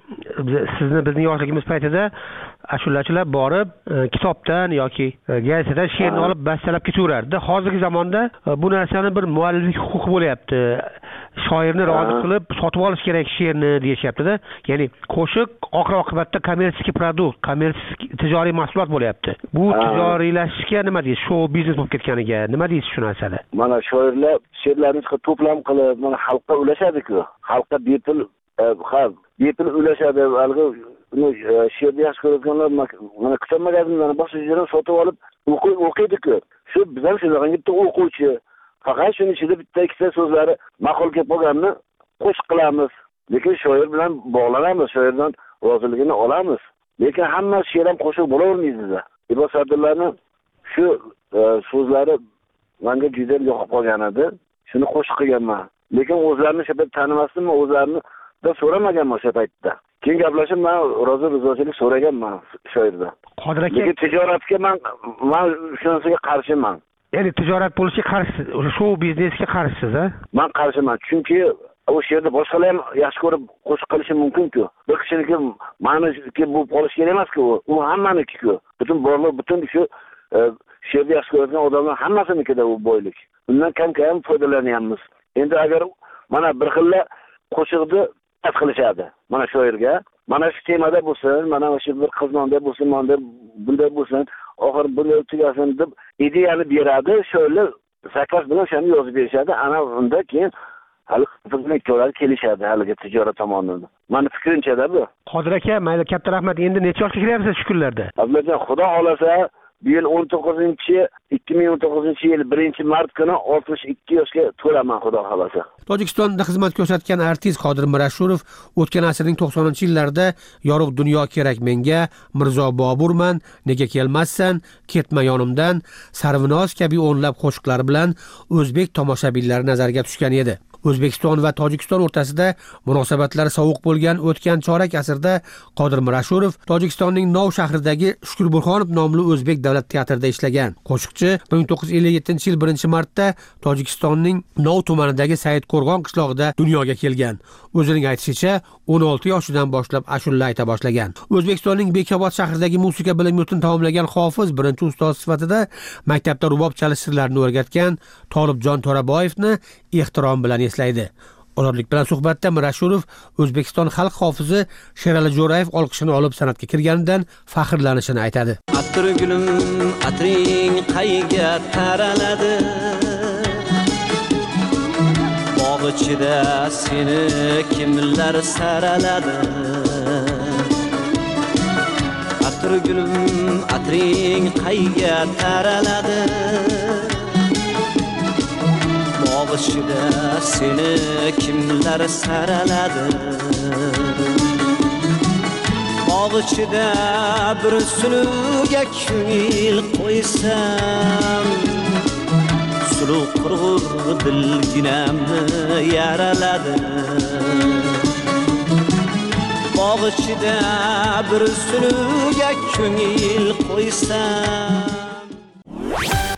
S14: sizni bizning yoshligimiz paytida ashulachilar borib kitobdan yoki gazetadan she'rni olib bastalab ketaverardi. Hozirgi zamonda bu narsani bir mualliflik huquqi bo'lyapti. Shoirni rozi qilib sotib olish kerak she'rni deyishyapti-da. Ya'ni qo'shiq oxir oqibatda kommersiya produkt, kommersiya tijoriy mahsulot bo'lyapti. Bu tijoriylashishga nima deysiz? Show biznes bo'lib ketganiga nima deysiz shu narsada?
S12: Mana shoirlar she'rlarni to'plam qilib, mana xalqqa ulashadi-ku. Xalqqa bepul, ha, bepul ulashadi. Algo uni she'rni yaxshi ko'rganlar mana kitob magazinlarni boshqa yerdan sotib olib o'qiydi-ku. Shu biz ham shunday bitta o'quvchi. Faqat shuning ichida bitta ikkita so'zlari ma'qul kelib qolganini qo'shib qilamiz. Lekin shoir bilan bog'lanamiz, shoirdan roziligini olamiz. Lekin hamma she'r ham qo'shiq bo'lavermaydi-da. Ibod Sadullaning shu so'zlari menga juda yoqib qolgan edi. Shuni qo'shiq qilganman. Lekin o'zlarini shu deb tanimasdimmi, o'zlarini da so'ramaganman o'sha paytda. Keyin gaplashib men rozi rizochilik so'raganman shoirdan.
S14: Qodir aka,
S12: lekin tijoratga men men shunisiga qarshiman.
S14: Ya'ni tijorat bo'lishiga qarshisiz, o'sha show biznesga qarshisiz, ha?
S12: Men qarshiman, chunki o'sha yerda boshqalar ham yaxshi ko'rib qo'shiq qilishi mumkin-ku. Bir kishiniki ma'niki bu qolish kerak emas-ku, u hammaniki-ku. Butun borliq, butun shu she'rni yaxshi ko'radigan odamlar hammasinikida u boylik. Undan kam-kam foydalanyapmiz. Endi agar mana bir xilla qo'shiqni qilishadi mana shu yerga. Mana shu temada bo'lsin, mana shu bir qiznonda bo'lsin, mana bunday bo'lsin, oxir bunday tugasin deb ideyani beradi, shöyle zakaz bilan shuni yozib berishadi. Ana unda keyin hali ikkovlari kelishadi haligi tijorat tomonidan. Mani fikrimcha-da bu.
S14: Qodir aka, mayli, katta rahmat. Endi necha yoshga kiryapsiz shu kunlarda?
S12: Abdullajon, Xudo xolasa bu yil o'n to'qqizinchi ikki ming o'n to'qqizinchi yil birinchi mart kuni oltmish ikki yoshga to'laman Xudo xolasa.
S14: Tojikistonda xizmat ko'rsatgan artist Qodir Mirashurov o'tgan asrning to'qsoninchi yillarida Yorug' dunyo kerak menga, Mirzo Boburman, nega kelmassan, ketma yonimdan, Sarvinoz kabi o'nlab qo'shiqlar bilan o'zbek tomoshabinlari nazariga tushgan edi. O'zbekiston va Tojikiston o'rtasida munosabatlar sovuq bo'lgan o'tgan chorak asrda Qodir Mirashurov Tojikistonning Nov shahridagi Shukur Burxonov nomli o'zbek davlat teatrida ishlagan. Qo'shiqchi bir ming to'qqiz yuz ellik yettinchi yil birinchi martda Tojikistonning Nov tumanidagi Saidqo'rg'on qishlog'ida dunyoga kelgan. O'zining aytishicha, o'n olti yoshidan boshlab ashula ayta boshlagan. O'zbekistonning Bekobod shahridagi musiqa bilim yurtini tamomlagan hofiz birinchi ustoz sifatida maktabda rubob chalish sirlarini o'rgatgan Tolibjon To'raboyevni ehtirom bilan eslaydi. Ozodlik bilan suhbatda Mirashurov O'zbekiston xalq hofizi Sherali Jo'rayev olqishini olib san'atga kirganidan faxrlanishini aytadi.
S22: Atir gulim, atring qayga taraladi. Bog' ichida seni kimlar saraladi. Atir gulim, atring qayga taraladi. Bog' ichida seni kimlar saraladi. Bog' ichida bir suluga ko'ngil qo'ysam, suluv qurg'ur dilginamni yaraladi. Bog' ichida bir suluga ko'ngil qo'ysam